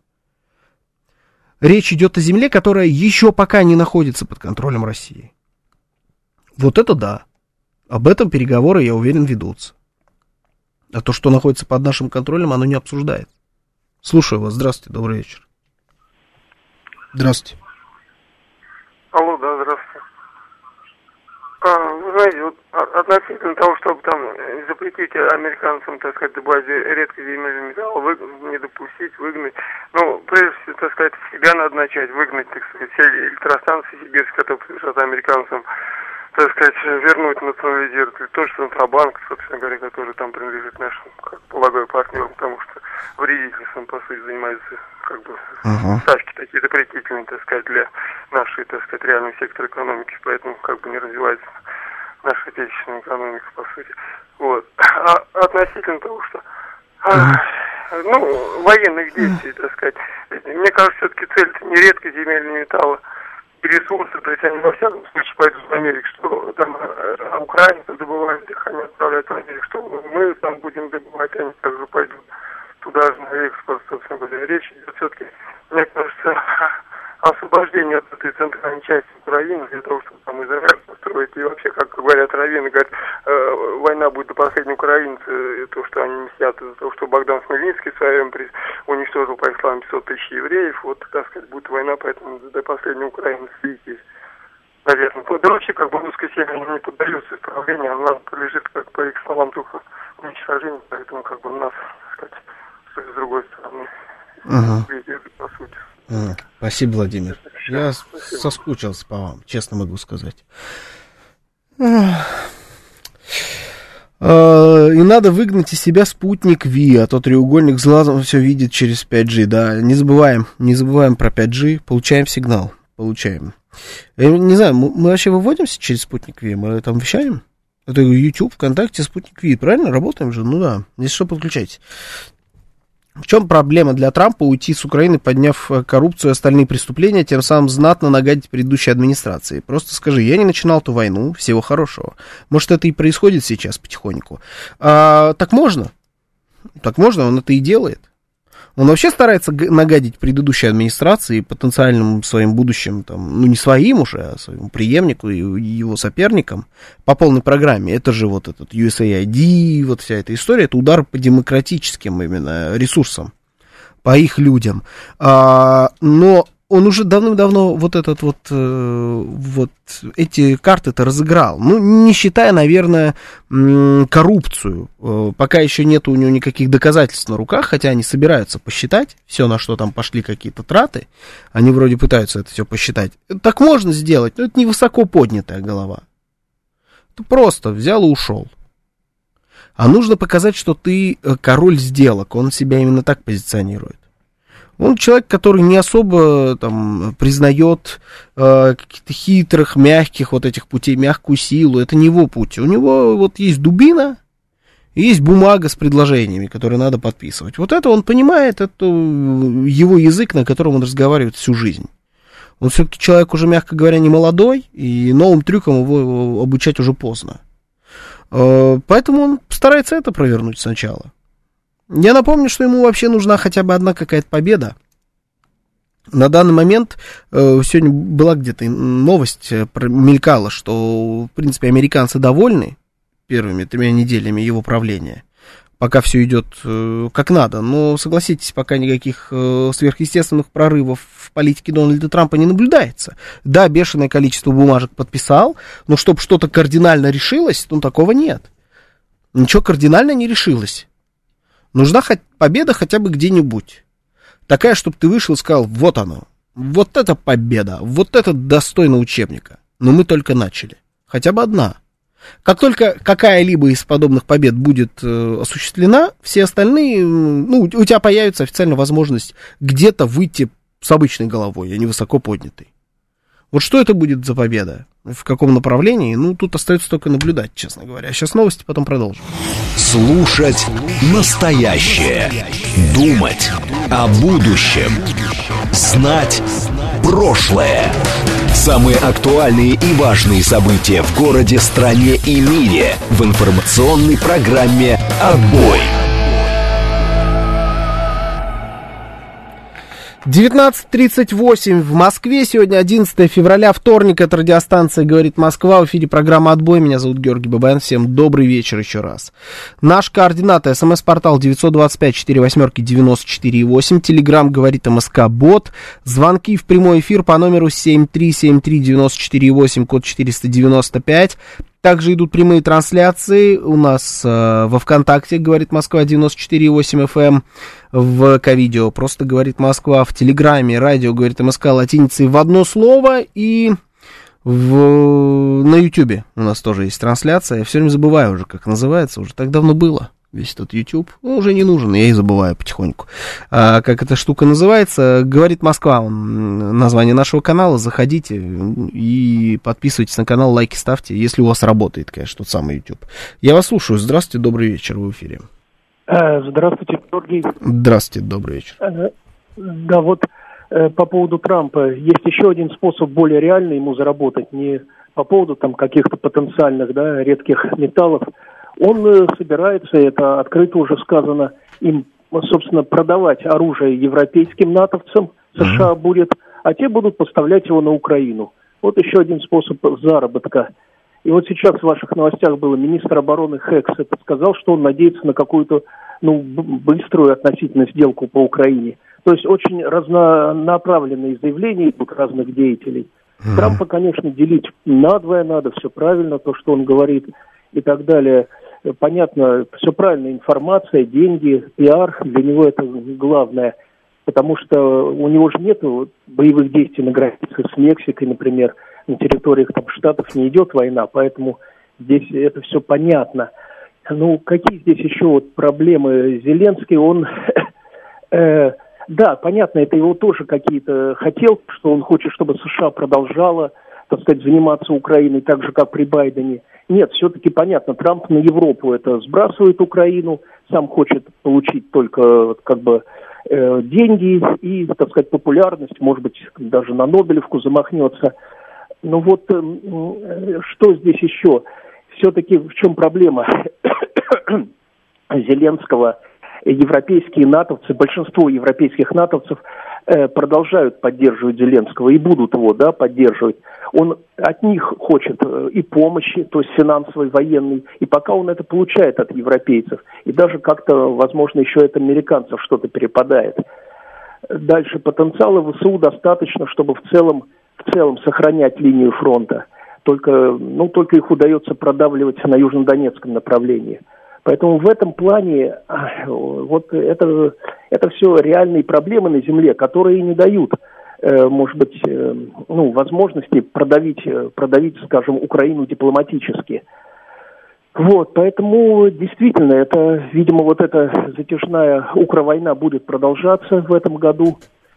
Речь идет о земле, которая еще пока не находится под контролем России. Вот это да. Об этом переговоры, я уверен, ведутся. А то, что находится под нашим контролем, оно не обсуждается. Слушаю вас. Здравствуйте, добрый вечер. Здравствуйте. Алло, да, здравствуйте. А, вы знаете, вот относительно того, чтобы там запретить американцам, так сказать, добывать редкоземельный металл, вы, не допустить, выгнать, ну, прежде всего, так сказать, себя надо начать выгнать, так сказать, все электростанции сибирские, которые принадлежат американцам, так сказать, вернуть, национализировать, то, что Центробанк, собственно говоря, который там принадлежит нашим, как полагаю, партнерам, потому что вредительством, по сути, занимаются, как бы, uh-huh. ставки такие запретительные, так сказать, для нашей, так сказать, реального сектора экономики, поэтому, как бы, не развивается наша отечественная экономика, по сути. Вот. А относительно того, что, а, ну, военных действий, так сказать, мне кажется, все-таки цель не редкоземельные металлы, ресурсы, то есть они во всяком случае пойдут в Америку, что там а украинцы добывают их, они отправляют в Америку, что мы там будем добывать, они также пойдут туда же на экспорт, собственно говоря. Речь идет все-таки, мне кажется, освобождение от этой центральной части Украины для того, чтобы там Израиль построить. И вообще, как говорят раввины, говорят, э, война будет до последнего украинца, и то, что они мстят из-за того, что Богдан Хмельницкий в своем при... уничтожил по их словам пятьсот тысяч евреев. Вот, так сказать, будет война, поэтому до последнего украинца видите. Наверное. Да вообще, как бы русская семья не поддается исправлению, она лежит, как по их словам, только уничтожение, поэтому как бы нас, так сказать, с другой стороны, ага. видит, по сути. Ага. Спасибо, Владимир. Я Спасибо. соскучился по вам, честно могу сказать. И надо выгнать из себя спутник Ви, а то треугольник с глазом все видит через пять джи. Да, не забываем, не забываем про пять джи, получаем сигнал, получаем. Я не знаю, мы, мы вообще выводимся через спутник Ви, мы там вещаем? Это YouTube, ВКонтакте, спутник Ви, правильно? Работаем же? Ну да, если что, подключайтесь. В чем проблема для Трампа уйти с Украины, подняв коррупцию и остальные преступления, тем самым знатно нагадить предыдущей администрации? Просто скажи, я не начинал ту войну, всего хорошего. Может, это и происходит сейчас потихоньку. А, так можно? Так можно, он это и делает. Он вообще старается нагадить предыдущей администрации, потенциальным своим будущим, там, ну не своим уже, а своему преемнику и его соперникам по полной программе. Это же вот этот ю эс эй ай ди, вот вся эта история, это удар по демократическим именно ресурсам, по их людям. А, но он уже давным-давно вот этот вот, э, вот эти карты-то разыграл. Ну, не считая, наверное, м- коррупцию. Э, пока еще нет у него никаких доказательств на руках, хотя они собираются посчитать все, на что там пошли какие-то траты. Они вроде пытаются это все посчитать. Так можно сделать, но это не высоко поднятая голова. Ты просто взял и ушел. А нужно показать, что ты король сделок. Он себя именно так позиционирует. Он человек, который не особо там признает э, каких-то хитрых, мягких вот этих путей, мягкую силу. Это не его путь. У него вот есть дубина и есть бумага с предложениями, которые надо подписывать. Вот это он понимает, это его язык, на котором он разговаривает всю жизнь. Он все-таки человек уже, мягко говоря, не молодой, и новым трюкам его обучать уже поздно. Э, поэтому он старается это провернуть сначала. Я напомню, что ему вообще нужна хотя бы одна какая-то победа. На данный момент, э, сегодня была где-то новость, э, мелькала, что, в принципе, американцы довольны первыми тремя неделями его правления, пока все идет э, как надо. Но, согласитесь, пока никаких э, сверхъестественных прорывов в политике Дональда Трампа не наблюдается. Да, бешеное количество бумажек подписал, но чтобы что-то кардинально решилось, ну, такого нет. Ничего кардинально не решилось. Нужна хоть победа хотя бы где-нибудь. Такая, чтобы ты вышел и сказал, вот оно, вот это победа, вот это достойно учебника. Но мы только начали. Хотя бы одна. Как только какая-либо из подобных побед будет э, осуществлена, все остальные, ну, у тебя появится официальная возможность где-то выйти с обычной головой, а не высоко поднятой. Вот что это будет за победа? В каком направлении? Ну, тут остается только наблюдать, честно говоря. Сейчас новости, потом продолжим. Слушать настоящее. Думать о будущем. Знать прошлое. Самые актуальные и важные события в городе, стране и мире в информационной программе «Отбой». девятнадцать тридцать восемь в Москве. Сегодня одиннадцатое февраля, вторник. Это радиостанция «Говорит Москва». В эфире программа «Отбой». Меня зовут Георгий Бабаян. Всем добрый вечер еще раз. Наш координат. СМС-портал девятьсот двадцать пять сорок восемь девяносто четыре восемь. Телеграмм «Говорит МСК-бот». Звонки в прямой эфир по номеру семь три семь три девяносто четыре восемь, код четыреста девяносто пять. Также идут прямые трансляции у нас э, во ВКонтакте, говорит Москва, девяносто четыре восемь эф эм, в ВК-видео, просто говорит Москва, в Телеграме, радио, говорит МСК, латиницей в одно слово, и в, на Ютубе у нас тоже есть трансляция, я все время забываю уже, как называется, уже так давно было. Весь этот YouTube, ну, уже не нужен, я и забываю потихоньку. А, как эта штука называется, говорит Москва, он, название нашего канала, заходите и подписывайтесь на канал, лайки ставьте, если у вас работает, конечно, тот самый YouTube. Я вас слушаю, здравствуйте, добрый вечер, в эфире. Здравствуйте, Георгий. Здравствуйте, добрый вечер. Да, вот по поводу Трампа, есть еще один способ более реальный ему заработать, не по поводу там каких-то потенциальных, да, редких металлов. Он собирается, это открыто уже сказано, им, собственно, продавать оружие европейским натовцам. США будет а те будут поставлять его на Украину. Вот еще один способ заработка. И вот сейчас в ваших новостях было, министр обороны Хекс это сказал, что он надеется на какую-то ну, быструю относительно сделку по Украине. То есть очень разнонаправленные заявления от разных деятелей. Mm-hmm. Трампа, конечно, делить надвое надо, все правильно, то, что он говорит и так далее. Понятно, все правильно, информация, деньги, пиар, для него это главное. Потому что у него же нет боевых действий на границе с Мексикой, например, на территориях там, штатов не идет война, поэтому здесь это все понятно. Ну, какие здесь еще вот проблемы? Зеленский, он... э, да, понятно, это его тоже какие-то хотел, что он хочет, чтобы США продолжала, так сказать, заниматься Украиной так же, как при Байдене. Нет, все-таки понятно, Трамп на Европу это сбрасывает Украину, сам хочет получить только как бы э, деньги и, так сказать, популярность, может быть, даже на Нобелевку замахнется. Ну вот, э, что здесь еще? Все-таки в чем проблема Зеленского? Европейские натовцы, большинство европейских натовцев э, продолжают поддерживать Зеленского и будут его, да, поддерживать. Он от них хочет э, и помощи, то есть финансовой, военной, и пока он это получает от европейцев, и даже как-то, возможно, еще от американцев что-то перепадает. Дальше потенциала ВСУ достаточно, чтобы в целом, в целом сохранять линию фронта. Только, ну, только их удается продавливать на южнодонецком направлении. Поэтому в этом плане вот это, это все реальные проблемы на земле, которые не дают, может быть, ну, возможности продавить, продавить, скажем, Украину дипломатически. Вот, поэтому действительно, это, видимо, вот эта затяжная укровойна будет продолжаться в этом году.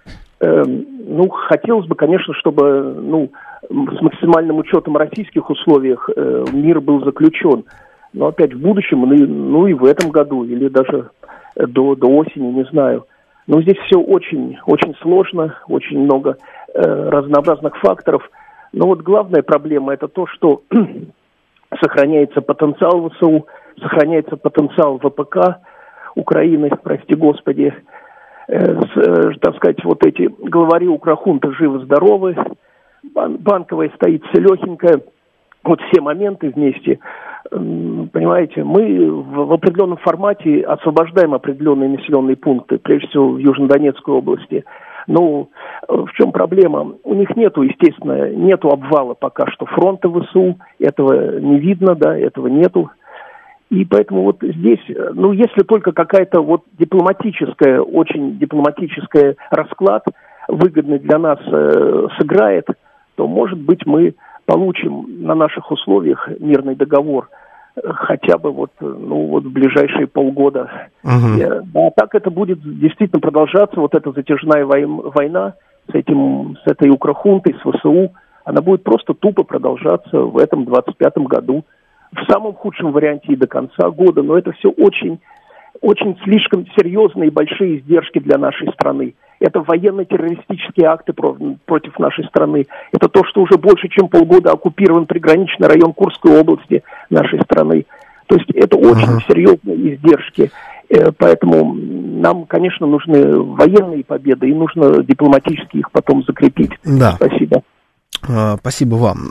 Ну, хотелось бы, конечно, чтобы, ну, с максимальным учетом российских условий мир был заключен. Но опять в будущем, ну и в этом году, или даже до, до осени, не знаю. Но здесь все очень, очень сложно, очень много э, разнообразных факторов. Но вот главная проблема это то, что сохраняется потенциал ВСУ, сохраняется потенциал ВПК Украины, прости господи. Э, с, э, так сказать, вот эти главари Укрхунты живы-здоровы, бан- банковая стоит целехенькая. Вот все моменты вместе, понимаете, мы в, в определенном формате освобождаем определенные населенные пункты, прежде всего в Южнодонецкой области. Но в чем проблема? У них нету, естественно, нету обвала пока что фронта ВСУ, этого не видно, да, этого нету. И поэтому вот здесь, ну, если только какая-то вот дипломатическая, очень дипломатическая расклад, выгодный для нас э, сыграет, то, может быть, мы получим на наших условиях мирный договор хотя бы вот, ну, вот в ближайшие полгода. Uh-huh. А так это будет действительно продолжаться, вот эта затяжная война с, этим, с этой Укрхунтой, с ВСУ, она будет просто тупо продолжаться в этом двадцать пятом году. В самом худшем варианте и до конца года, но это все очень, очень слишком серьезные и большие издержки для нашей страны. Это военно-террористические акты против нашей страны. Это то, что уже больше, чем полгода оккупирован приграничный район Курской области нашей страны. То есть это очень uh-huh. серьезные издержки. Поэтому нам, конечно, нужны военные победы, и нужно дипломатически их потом закрепить. Да. Спасибо. А, спасибо вам.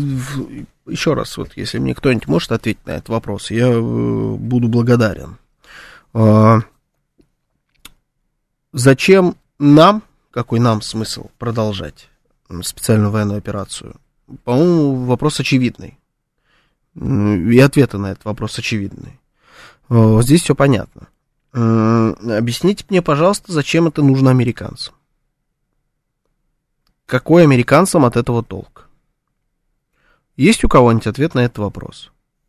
Еще раз, вот, если мне кто-нибудь может ответить на этот вопрос, я буду благодарен. А, зачем нам, какой нам смысл продолжать специальную военную операцию? По-моему, вопрос очевидный. И ответы на этот вопрос очевидны. Здесь все понятно. Объясните мне, пожалуйста, зачем это нужно американцам? Какой американцам от этого толк? Есть у кого-нибудь ответ на этот вопрос?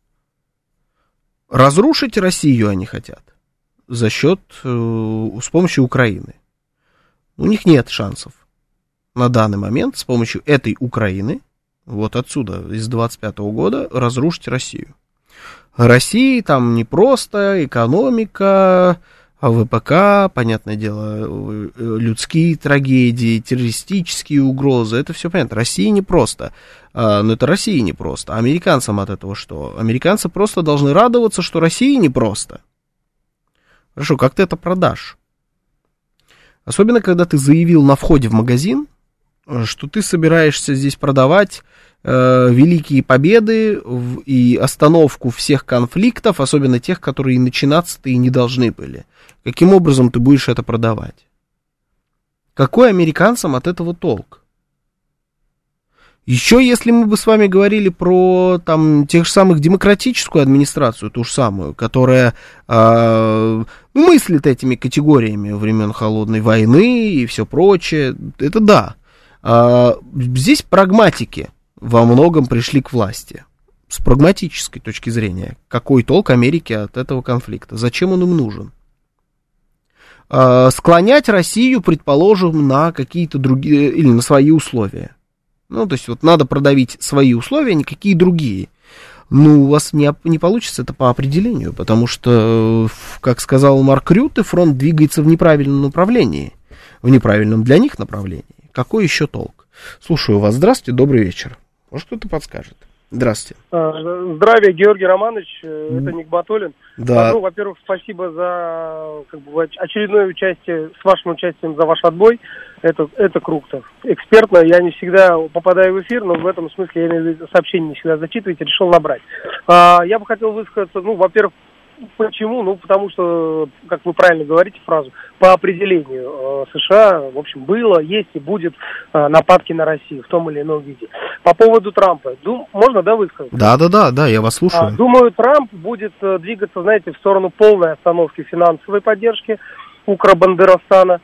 Разрушить Россию они хотят за счет, с помощью Украины. У них нет шансов на данный момент с помощью этой Украины, вот отсюда, из двадцать пятого года, разрушить Россию. России там не просто экономика, ВПК, понятное дело, людские трагедии, террористические угрозы, это все понятно. России не просто, но это России не просто. А американцам от этого что? Американцы просто должны радоваться, что России не просто. Хорошо, как ты это продашь? Особенно, когда ты заявил на входе в магазин, что ты собираешься здесь продавать э, великие победы в, и остановку всех конфликтов, особенно тех, которые начинаться-то и не должны были. Каким образом ты будешь это продавать? Какой американцам от этого толк? Еще если мы бы с вами говорили про там, тех же самых демократическую администрацию, ту же самую, которая э, мыслит этими категориями времен Холодной войны и все прочее, это да. А здесь прагматики во многом пришли к власти. С прагматической точки зрения. Какой толк Америке от этого конфликта? Зачем он им нужен? А склонять Россию, предположим, на какие-то другие или на свои условия. Ну, то есть, вот надо продавить свои условия, никакие другие. Ну, у вас не, не получится это по определению, потому что, как сказал Марк Рютте, фронт двигается в неправильном направлении, в неправильном для них направлении. Какой еще толк? Слушаю вас. Здравствуйте, добрый вечер. Может, кто-то подскажет. Здравствуйте. Здравия, Георгий Романович, это Ник Батулин. Да. Ну, во-первых, спасибо за как бы, очередное участие, с вашим участием за ваш отбой. Это, это круто. Экспертно, я не всегда попадаю в эфир, но в этом смысле я сообщения не всегда зачитываете, решил набрать. А, я бы хотел высказаться, ну, во-первых, почему? Ну, потому что, как вы правильно говорите фразу, по определению э, США, в общем, было, есть и будет э, нападки на Россию в том или ином виде. По поводу Трампа, дум, можно, да, высказаться? Да, да, да, да, я вас слушаю. А, думаю, Трамп будет э, двигаться, знаете, в сторону полной остановки финансовой поддержки Укробандерастана,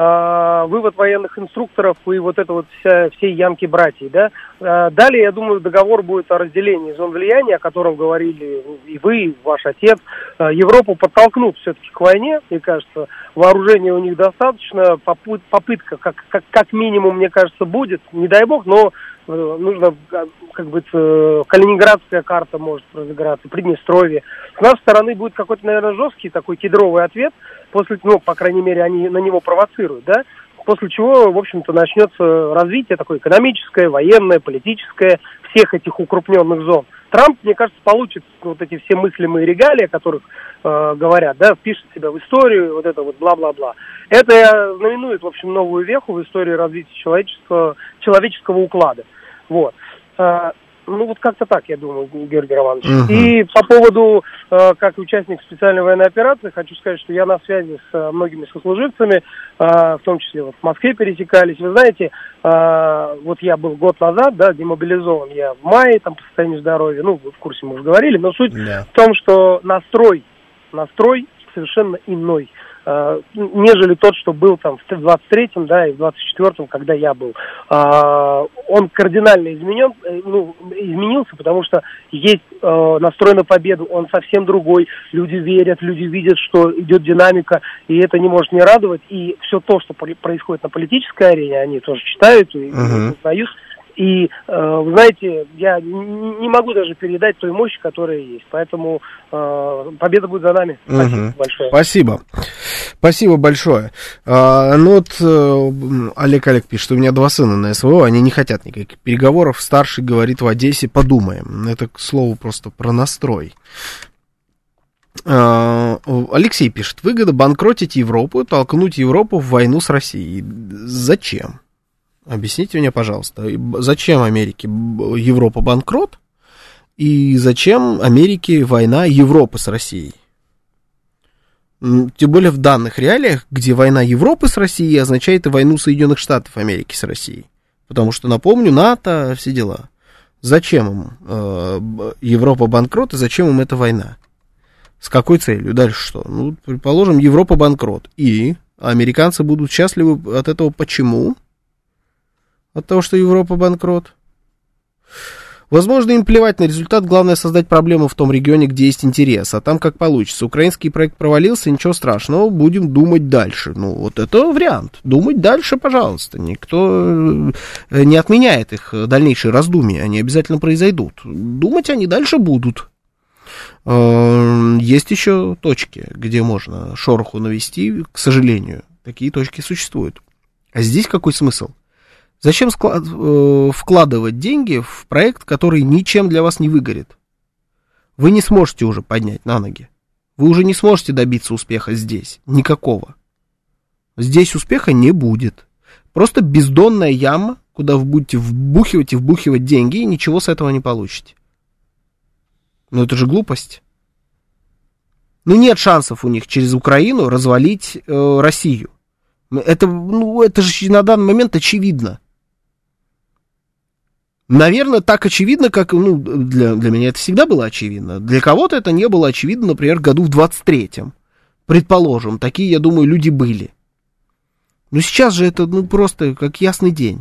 э, вывод военных инструкторов и вот это вот вся, всей янки братьев, да. Э, далее, я думаю, договор будет о разделении зон влияния, о котором говорили и вы, и ваш отец. Э, Европу подтолкнут все-таки к войне, мне кажется, вооружения у них достаточно, попыт, попытка, как, как, как минимум, мне кажется, будет, не дай бог, но э, нужно, как бы, э, Калининградская карта может разыграться, Приднестровье. С нашей стороны будет какой-то, наверное, жесткий такой кедровый ответ, после, ну, по крайней мере, они на него провоцируют, да, после чего, в общем-то, начнется развитие такое экономическое, военное, политическое всех этих укрупненных зон. Трамп, мне кажется, получит вот эти все мыслимые регалии, о которых э, говорят, да, впишет себя в историю, вот это вот бла-бла-бла. Это знаменует, в общем, новую веху в истории развития человечества, человеческого уклада. Вот. Э, ну, вот как-то так, я думаю, Георгий Романович. Uh-huh. И по поводу, э, как участник специальной военной операции, хочу сказать, что я на связи с э, многими сослуживцами, э, в том числе вот в Москве пересекались. Вы знаете, э, вот я был год назад, да, демобилизован я в мае, там, по состоянию здоровья, ну, вы в курсе, мы уже говорили, но суть yeah. в том, что настрой, настрой совершенно иной, Uh, нежели тот, что был там в двадцать третьем, да, и в двадцать четвёртом, когда я был. Uh, он кардинально изменен, ну, изменился, потому что есть uh, настрой на победу, он совсем другой. Люди верят, люди видят, что идет динамика, и это не может не радовать. И все то, что происходит на политической арене, они тоже читают и uh-huh. узнают. И, э, вы знаете, я не могу даже передать той мощи, которая есть. Поэтому э, победа будет за нами. Спасибо угу. большое. Спасибо. Спасибо большое. А, ну вот э, Олег Олег пишет, что у меня два сына на СВО, они не хотят никаких переговоров. Старший говорит в Одессе, подумаем. Это, к слову, просто про настрой. А, Алексей пишет, выгода банкротить Европу, толкнуть Европу в войну с Россией. Зачем? Объясните мне, пожалуйста, зачем Америке Европа банкрот и зачем Америке война Европы с Россией? Тем более в данных реалиях, где война Европы с Россией означает и войну Соединенных Штатов Америки с Россией. Потому что, напомню, НАТО, все дела. Зачем им э, Европа банкрот и зачем им эта война? С какой целью? Дальше что? Ну, предположим, Европа банкрот. И американцы будут счастливы от этого. Почему? От того, что Европа банкрот. Возможно, им плевать на результат, главное создать проблему в том регионе, где есть интерес, а там как получится. Украинский проект провалился, ничего страшного, будем думать дальше. Ну, вот это вариант. Думать дальше, пожалуйста. Никто не отменяет их дальнейшие раздумья, они обязательно произойдут. Думать они дальше будут. Есть еще точки, где можно шороху навести, к сожалению. Такие точки существуют. А здесь какой смысл? Зачем склад, э, вкладывать деньги в проект, который ничем для вас не выгорит? Вы не сможете уже поднять на ноги. Вы уже не сможете добиться успеха здесь. Никакого. Здесь успеха не будет. Просто бездонная яма, куда вы будете вбухивать и вбухивать деньги, и ничего с этого не получите. Ну, это же глупость. Ну, нет шансов у них через Украину развалить э, Россию. Это, ну, это же на данный момент очевидно. Наверное, так очевидно, как, ну, для, для меня это всегда было очевидно. Для кого-то это не было очевидно, например, году в двадцать третьем. Предположим, такие, я думаю, люди были. Но сейчас же это, ну, просто как ясный день.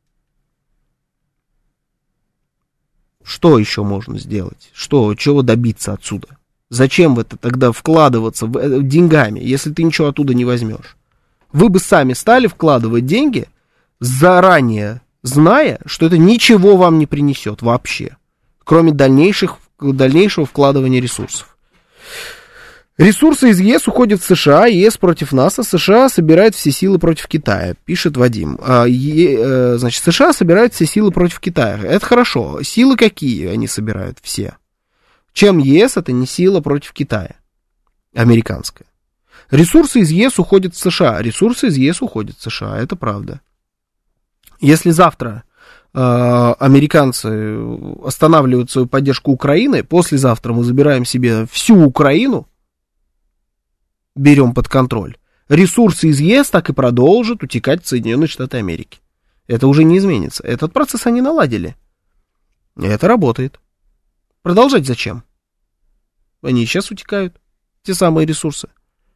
Что еще можно сделать? Что, чего добиться отсюда? Зачем в это тогда вкладываться в, деньгами, если ты ничего оттуда не возьмешь? Вы бы сами стали вкладывать деньги, заранее зная, что это ничего вам не принесет вообще, кроме дальнейших, дальнейшего вкладывания ресурсов. Ресурсы из ЕС уходят в США, ЕС против нас, а США собирает все силы против Китая, пишет Вадим. А, е, значит, США собирают все силы против Китая. Это хорошо. Силы какие они собирают все? Чем ЕС это не сила против Китая? Американская. Ресурсы из ЕС уходят в США. Ресурсы из ЕС уходят в США. Это правда. Если завтра э, американцы останавливают свою поддержку Украины, послезавтра мы забираем себе всю Украину, берем под контроль, ресурсы из ЕС так и продолжат утекать в Соединенные Штаты Америки. Это уже не изменится. Этот процесс они наладили. И это работает. Продолжать зачем? Они сейчас утекают, те самые ресурсы.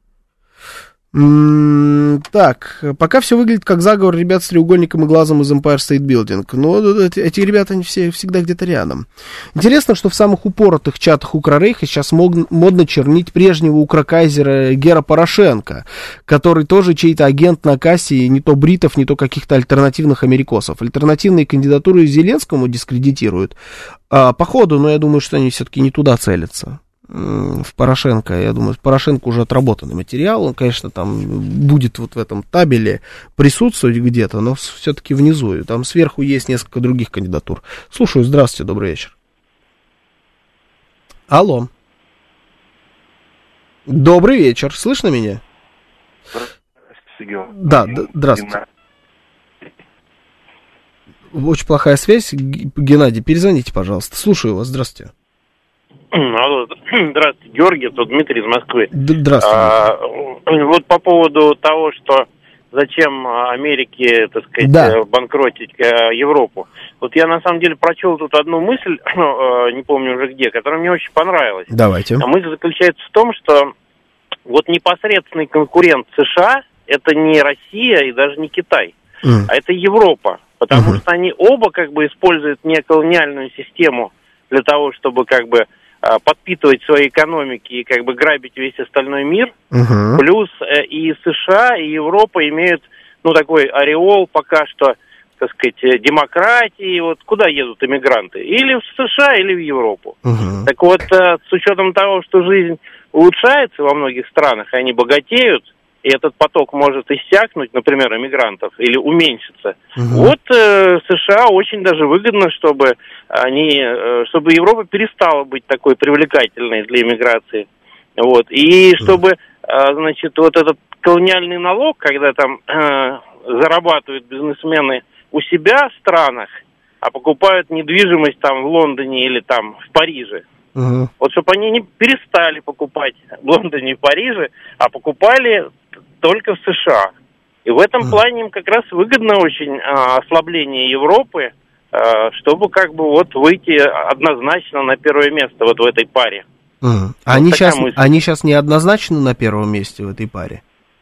М-м- так, пока все выглядит как заговор ребят с треугольником и глазом из Empire State Building. Но эти, эти ребята, они все всегда где-то рядом. Интересно, что в самых упоротых чатах Укррейха сейчас мог, модно чернить прежнего укркайзера Гера Порошенко, который тоже чей-то агент на кассе, не то бритов, не то каких-то альтернативных америкосов. Альтернативные кандидатуры Зеленскому дискредитируют. А, походу, но я думаю, что они все-таки не туда целятся. В Порошенко, я думаю, Порошенко уже отработанный материал, он, конечно, там будет вот в этом табеле присутствовать где-то, но все-таки внизу, там сверху есть несколько других кандидатур. Слушаю, здравствуйте, добрый вечер. Алло. Добрый вечер, слышно меня? Здравствуйте. Да, д- здравствуйте. Очень плохая связь, Геннадий, перезвоните, пожалуйста. Слушаю вас, здравствуйте. Алло, здравствуйте, Георгий, тут Дмитрий из Москвы. Здравствуйте. А, вот по поводу того, что зачем Америке, так сказать, да. банкротить Европу. Вот я на самом деле прочел тут одну мысль, не помню уже где, которая мне очень понравилась. Давайте. А мысль заключается в том, что вот непосредственный конкурент США это не Россия и даже не Китай, mm. а это Европа. Потому uh-huh. что они оба как бы используют неколониальную систему для того, чтобы как бы подпитывать свои экономики и как бы грабить весь остальной мир. Uh-huh. Плюс э, и США, и Европа имеют, ну, такой ореол пока что, так сказать, демократии. Вот куда едут иммигранты? Или в США, или в Европу. Uh-huh. Так вот, э, с учетом того, что жизнь улучшается во многих странах, и они богатеют, и этот поток может иссякнуть, например, иммигрантов, или уменьшиться. Uh-huh. Вот э, США очень даже выгодно, чтобы они, э, чтобы Европа перестала быть такой привлекательной для иммиграции. Вот. И чтобы, э, значит, вот этот колониальный налог, когда там э, зарабатывают бизнесмены у себя в странах, а покупают недвижимость там в Лондоне или там в Париже. Uh-huh. Вот чтобы они не перестали покупать в Лондоне и Париже, а покупали только в США. И в этом mm. плане им как раз выгодно очень а, ослабление Европы, а, чтобы как бы вот выйти однозначно на первое место вот в этой паре. Mm. Вот они, сейчас, они сейчас неоднозначно на первом месте в этой паре?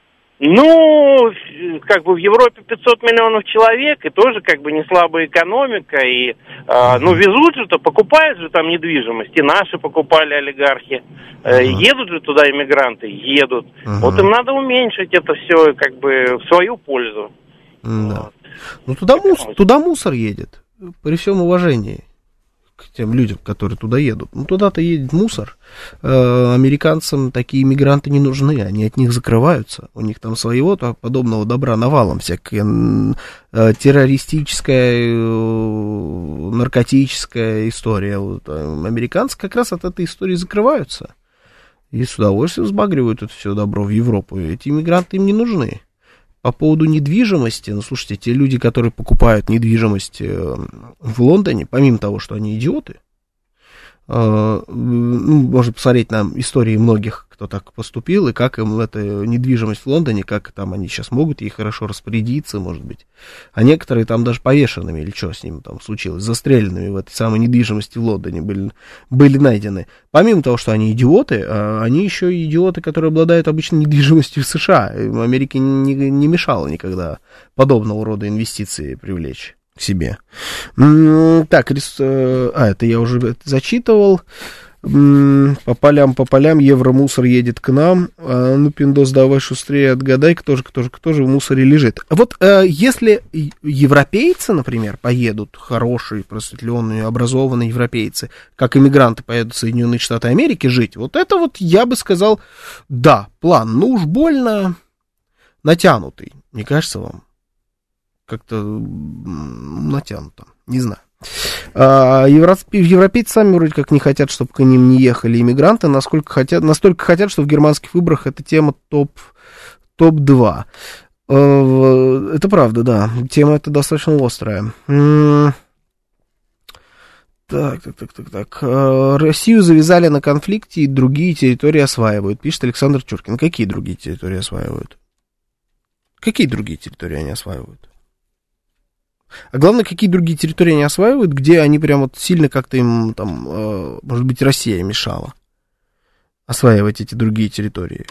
Ну, как бы в Европе пятьсот миллионов человек, и тоже как бы не слабая экономика, и, э, ну, везут же-то, покупают же там недвижимость, и наши покупали олигархи, э, uh-huh. едут же туда иммигранты, едут. Uh-huh. Вот им надо уменьшить это все как бы в свою пользу. Да. Вот. Ну, туда, мус, туда мусор едет, при всем уважении к тем людям, которые туда едут. Ну, туда-то едет мусор. Э, американцам такие иммигранты не нужны, они от них закрываются. У них там своего подобного добра навалом. Всякая э, террористическая, э, наркотическая история. Вот, э, американцы как раз от этой истории закрываются. И с удовольствием сбагривают это все добро в Европу. Эти иммигранты им не нужны. по поводу недвижимости, ну, слушайте, те люди, которые покупают недвижимость в Лондоне, помимо того, что они идиоты, ну, можно посмотреть на истории многих, кто так поступил, и как им эта недвижимость в Лондоне, как там они сейчас могут ей хорошо распорядиться, может быть. А некоторые там даже повешенными, или что с ними там случилось, застреленными в этой самой недвижимости в Лондоне были, были найдены. Помимо того, что они идиоты, они еще и идиоты, которые обладают обычной недвижимостью в США. Америке не, не мешало никогда подобного рода инвестиции привлечь к себе. Так, рис... а, это я уже зачитывал. По полям, по полям, евромусор едет к нам. А, ну, пиндос, давай шустрее отгадай, кто же, кто же, кто же в мусоре лежит. Вот э, если европейцы, например, поедут, хорошие, просветленные, образованные европейцы, как иммигранты поедут в Соединенные Штаты Америки жить, вот это вот, я бы сказал, да, план, ну уж больно натянутый, не кажется вам? Как-то натянуто, не знаю. А, европейцы сами вроде как не хотят, чтобы к ним не ехали иммигранты, насколько хотят, настолько хотят, что в германских выборах эта тема топ, топ-два. Это правда, да, тема эта достаточно острая. Так, так, так, так, так. Россию завязали на конфликте и другие территории осваивают, пишет Александр Чуркин. Какие другие территории осваивают? Какие другие территории они осваивают? А главное, какие другие территории они осваивают, где они прям вот сильно как-то им, там, э, может быть, Россия мешала осваивать эти другие территории.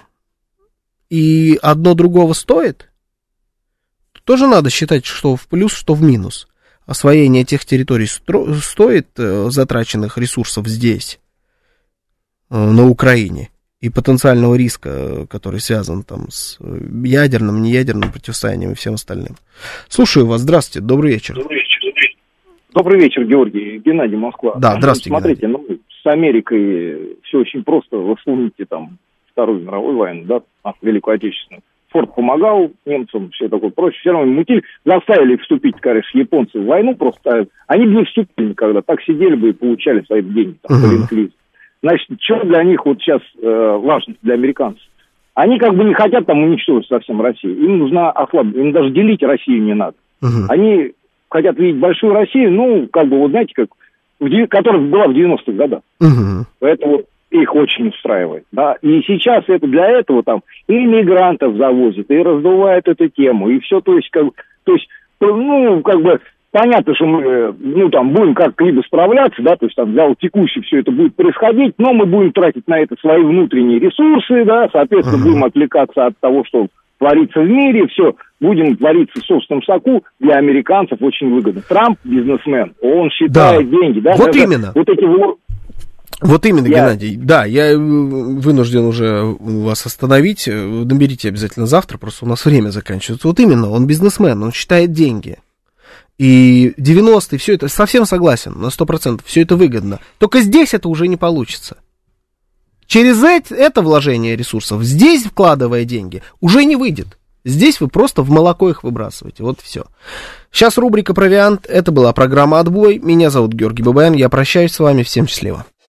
И одно другого стоит? Тоже надо считать, что в плюс, что в минус. Освоение тех территорий стро- стоит э, затраченных ресурсов здесь, э, на Украине, и потенциального риска, который связан там с ядерным, неядерным противостоянием и всем остальным. Слушаю вас, здравствуйте, добрый вечер. Добрый вечер, добрый вечер, Георгий, Геннадий, Москва. Да, здравствуйте, Смотрите, Геннадий. ну, с Америкой все очень просто, вы вспомните там Вторую мировую войну, да, Великую Отечественную. Форд помогал немцам, все такое прочее, все равно мутили, заставили вступить, конечно, японцы в войну, просто они бы не вступили никогда, так сидели бы и получали свои деньги, там, по ленд-лизу. Значит, что для них вот сейчас э, важно, для американцев? Они как бы не хотят там уничтожить совсем Россию. Им нужна ослабленность. Им даже делить Россию не надо. Uh-huh. Они хотят видеть большую Россию, ну, как бы, вот знаете, как, в, которая была в девяностых годах. Uh-huh. Поэтому их очень устраивает. Да? И сейчас это для этого там и иммигрантов завозят, и раздувают эту тему, и все, то есть, как, то есть, ну, как бы... Понятно, что мы, ну, там, будем как-либо справляться, да, то есть, там, для текущих все это будет происходить, но мы будем тратить на это свои внутренние ресурсы, да, соответственно, uh-huh. будем отвлекаться от того, что творится в мире, все, будем твориться в собственном соку, для американцев очень выгодно. Трамп бизнесмен, он считает да. деньги, да. Вот даже именно. Вот эти вот... Вот именно, я... Геннадий, да, я вынужден уже вас остановить, наберите обязательно завтра, просто у нас время заканчивается. Вот именно, он бизнесмен, он считает деньги. И девяностые, все это, совсем согласен, на сто процентов, все это выгодно. Только здесь это уже не получится. Через это вложение ресурсов, здесь вкладывая деньги, уже не выйдет. Здесь вы просто в молоко их выбрасываете, вот все. Сейчас рубрика «Провиант», это была программа «Отбой». Меня зовут Георгий Бабаян, я прощаюсь с вами, всем счастливо.